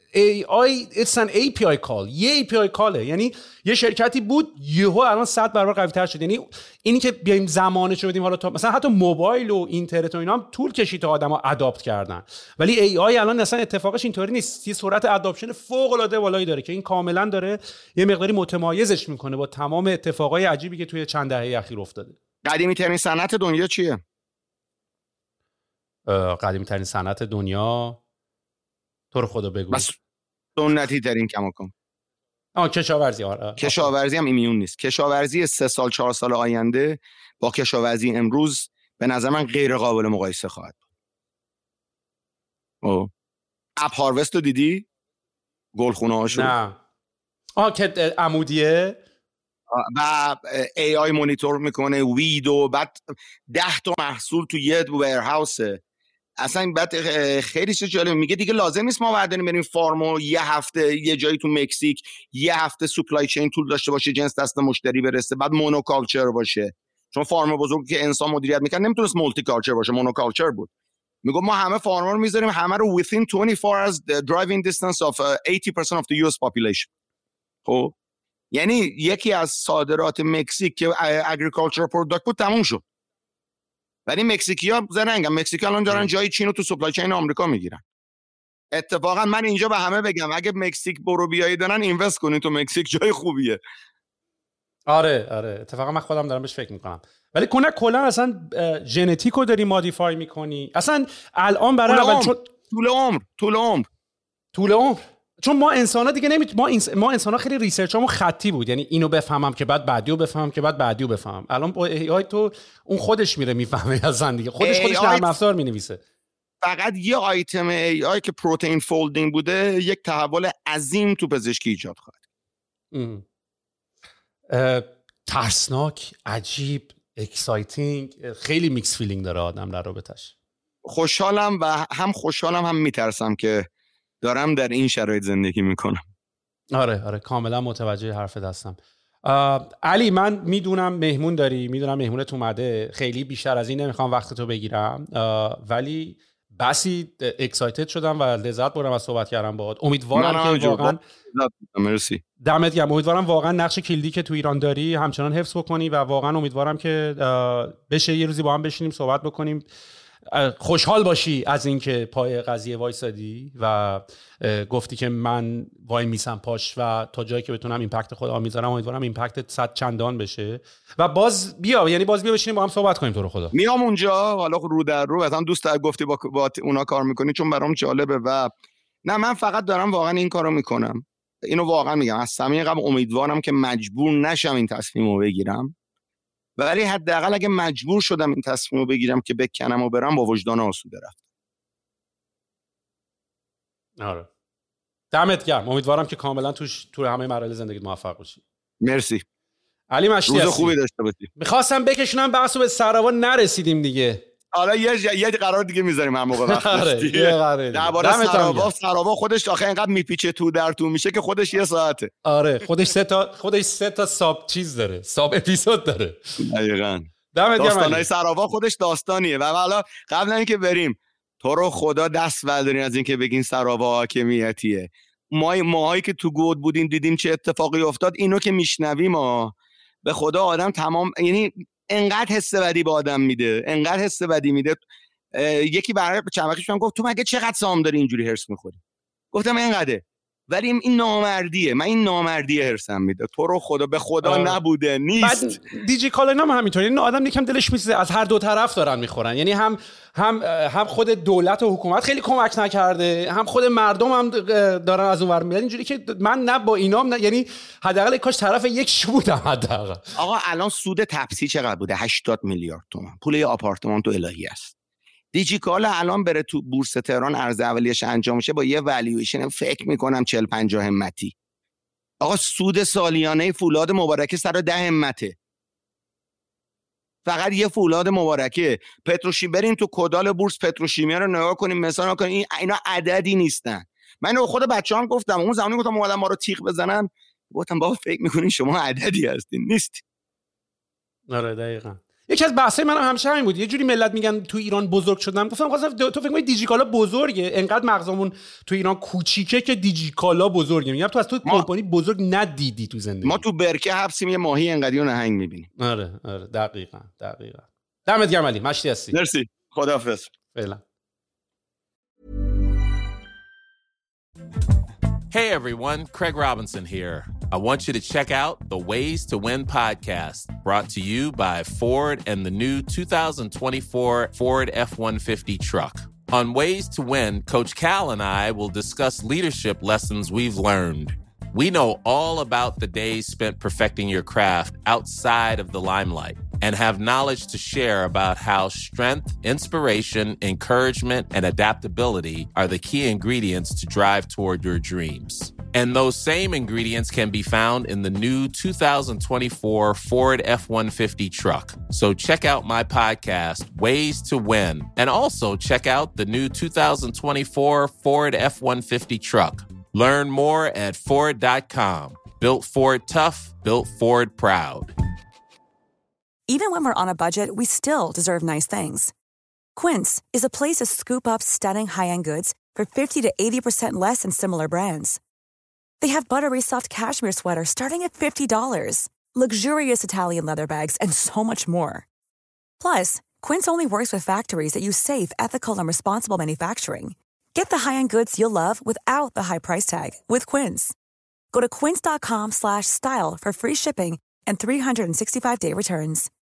AI it's an API call. یه API کاله. یعنی یه شرکتی بود یهو الان 100 برابر قوی‌تر شد. یعنی اینی که بیایم زمانش رو بدیم، حالا مثلا حتی موبایل و اینترنت و اینا هم طول کشید تا آدما اداپت کردن، ولی AI الان اصلا اتفاقش اینطوری نیست. یه سرعت اداپشن فوق‌العاده بالایی داره که این کاملا داره یه مقداری متمایزش میکنه با تمام اتفاقای عجیبی که توی چند دهه اخیر افتاده. قدیمی ترین صنعت دنیا چیه؟ قدیمی ترین صنعت دنیا تو رو خدا بگو. بس سنتی ترین کماکان. کشاورزی. کشاورزی هم ایمیون نیست. کشاورزی 3 سال 4 سال آینده با کشاورزی امروز به نظر من غیر قابل مقایسه خواهد بود. اپ هاروست رو دیدی؟ گلخونه هاشو؟ نه. که عمودیه و AI مونیتور میکنه ویدو، بعد 10 تا محصول تو یه ویرهاوسه. اصلا بعد خیلی چیز جالب میگه دیگه لازم نیست ما برداریم بریم فارمو یه هفته یه جایی تو مکزیک یه هفته سپلای چین طول داشته باشه جنس دست مشتری برسه، بعد مونوکالچر باشه، چون فارم بزرگی که انسان مدیریت میکنه نمیتونست مولتی کالچر باشه، مونوکالچر بود. میگه ما همه فارما رو میذاریم همه رو within 24 hours driving distance of 80% of the US population. خب یعنی یکی از صادرات مکزیک که agricultural product بود تموم شد، ولی مکزیکی‌ها زرنگن. مکزیک الان دارن جای چین رو تو سپلای چین آمریکا میگیرن. اتفاقا من اینجا به همه بگم اگه مکزیک برو بیایی دارن اینوست کنین تو مکزیک، جای خوبیه. آره اتفاقا من خودم دارم بهش فکر میکنم. ولی کلا اصلا ژنتیکو داری مودیفای میکنی اصلا الان برای اول طول عمر چون ما انسان‌ها دیگه ما انسان‌ها خیلی ریسرچامون خطی بود، یعنی اینو بفهمم که بعد بعدیو بفهمم که بعد بعدیو بفهمم. الان با AI تو اون خودش میره میفهمه اصلا دیگه، خودش نرم افزار مینویسه. فقط یه آیتم AI که پروتئین فولدینگ بوده یک تحول عظیم تو پزشکی ایجاد خواهد. ترسناک، عجیب، اکسایتینگ، خیلی میکس فیلینگ داره آدم در رابطش. خوشحالم و هم میترسم که دارم در این شرایط زندگی میکنم. آره کاملا متوجه حرفت هستم. علی من میدونم مهمون داری، میدونم مهمونت اومده، خیلی بیشتر از این نمیخوام وقتتو بگیرم، ولی بسی اکسایتد شدم و لذت بردم از صحبت کردم باهات. امیدوارم که واقعا مرسی. دمت گرم. امیدوارم واقعا نقش کلیدی که تو ایران داری همچنان حفظ بکنی و واقعا امیدوارم که بشه یه روزی با هم بشینیم صحبت بکنیم، خوشحال باشی از اینکه پای قضیه وایسادی و گفتی که من وای میسم پاش و تا جایی که بتونم ایمپکت خودم میذارم. امیدوارم ایمپکت 100 چندان بشه و باز بیا بشینیم با هم صحبت کنیم. تو رو خدا میام اونجا، حالا رو در رو مثلا دوست گفتی با اونا کار میکنی چون برام جالبه و نه من فقط دارم واقعا این کارو میکنم. اینو واقعا میگم از صمیم قلبم امیدوارم که مجبور نشم این تصمیمو بگیرم، ولی حداقل اگه مجبور شدم این تصمیمو بگیرم که بکنم و برم با وجدان آسوده رفتم. آره دمت گرم. امیدوارم که کاملا تو همه مراحل زندگیت موفق باشی. مرسی. علی مشتی روز خوبی داشته باشی. می‌خواستم بکشونم بحثو به سراوا، نرسیدیم دیگه. حالا یه قرار دیگه میذاریم هم موقع وقت هستی. درباره سراوا خودش آخه اینقدر میپیچه تو در تو میشه که خودش یه ساعته. آره خودش سه تا ساب چیز داره، ساب اپیزود داره. دقیقاً. داستانای سراوا خودش داستانیه و حالا قبل از اینکه بریم تو رو خدا دست بردارین از اینکه بگین سراوا حاکمیتیه. ماهایی که تو گود بودیم دیدیم چه اتفاقی افتاد. اینو که میشنویم ما به خدا آدم تمام، یعنی انقدر حس بدی به آدم میده، انقدر حس بدی میده. یکی برای چند وقتی شدم گفت تو مگه چقدر سهام داری اینجوری هرس میخوری؟ گفتم اینقدره، ولی این نامردیه. من این نامردیه هرسم میده. تو رو خدا به خدا نبوده نیست. دیجیکالا هم همینطوری، این آدم یکم دلش میسوزه، از هر دو طرف دارن میخورن. یعنی هم خود دولت و حکومت خیلی کمک نکرده، هم خود مردم هم دارن از اونور میاد اینجوری که من نه با اینام یعنی حداقل کاش طرف یک شو بودم حداقل. آقا الان سود تپسی چقدر بوده؟ 80 میلیارد تومان. پول یه آپارتمان تو الهی است. دیجیکالا الان بره تو بورس تهران عرض اولیه‌اش انجام شه با یه والیویشن فکر میکنم 40-50 همتی. آقا سود سالیانه فولاد مبارکه 110 همته. فقط یه فولاد مبارکه. بریم تو کدال بورس پتروشیمیا رو نگاه کنیم مثلا کنیم، اینا عددی نیستن. من خود بچه‌ام گفتم اون زمانی گفتم اومدن ما رو تیغ بزنن، گفتم بابا فکر میکنین شما عددی هستین، نیست. آره دقیقاً. یکی از بحثای منم همیشه همین بود. یه جوری ملت میگن تو ایران بزرگ شدن، گفتم تو فکر می‌کنی دیجیکالا بزرگه؟ انقدر مغزمون تو ایران کوچیکه که دیجیکالا بزرگه. میگم تو از تو کمپانی بزرگ ندیدی تو زندگی. ما تو برکه حبسیم یه ماهی انقدی رو نهنگ می‌بینیم. آره دقیقاً. دمت گرم علی، مشتی هستی. مرسی. خداحافظ. فعلا. Hey everyone, Craig Robinson here. I want you to check out the Ways to Win podcast, brought to you by Ford and the new 2024 Ford F-150 truck. On Ways to Win, Coach Cal and I will discuss leadership lessons we've learned. We know all about the days spent perfecting your craft outside of the limelight and have knowledge to share about how strength, inspiration, encouragement, and adaptability are the key ingredients to drive toward your dreams. And those same ingredients can be found in the new 2024 Ford F-150 truck. So check out my podcast, Ways to Win, and also check out the new 2024 Ford F-150 truck. Learn more at Ford.com. Built Ford tough, built Ford proud. Even when we're on a budget, we still deserve nice things. Quince is a place to scoop up stunning high-end goods for 50 to 80% less than similar brands. They have buttery soft cashmere sweaters starting at $50, luxurious Italian leather bags, and so much more. Plus, Quince only works with factories that use safe, ethical, and responsible manufacturing. Get the high-end goods you'll love without the high price tag with Quince. Go to quince.com/style for free shipping and 365-day returns.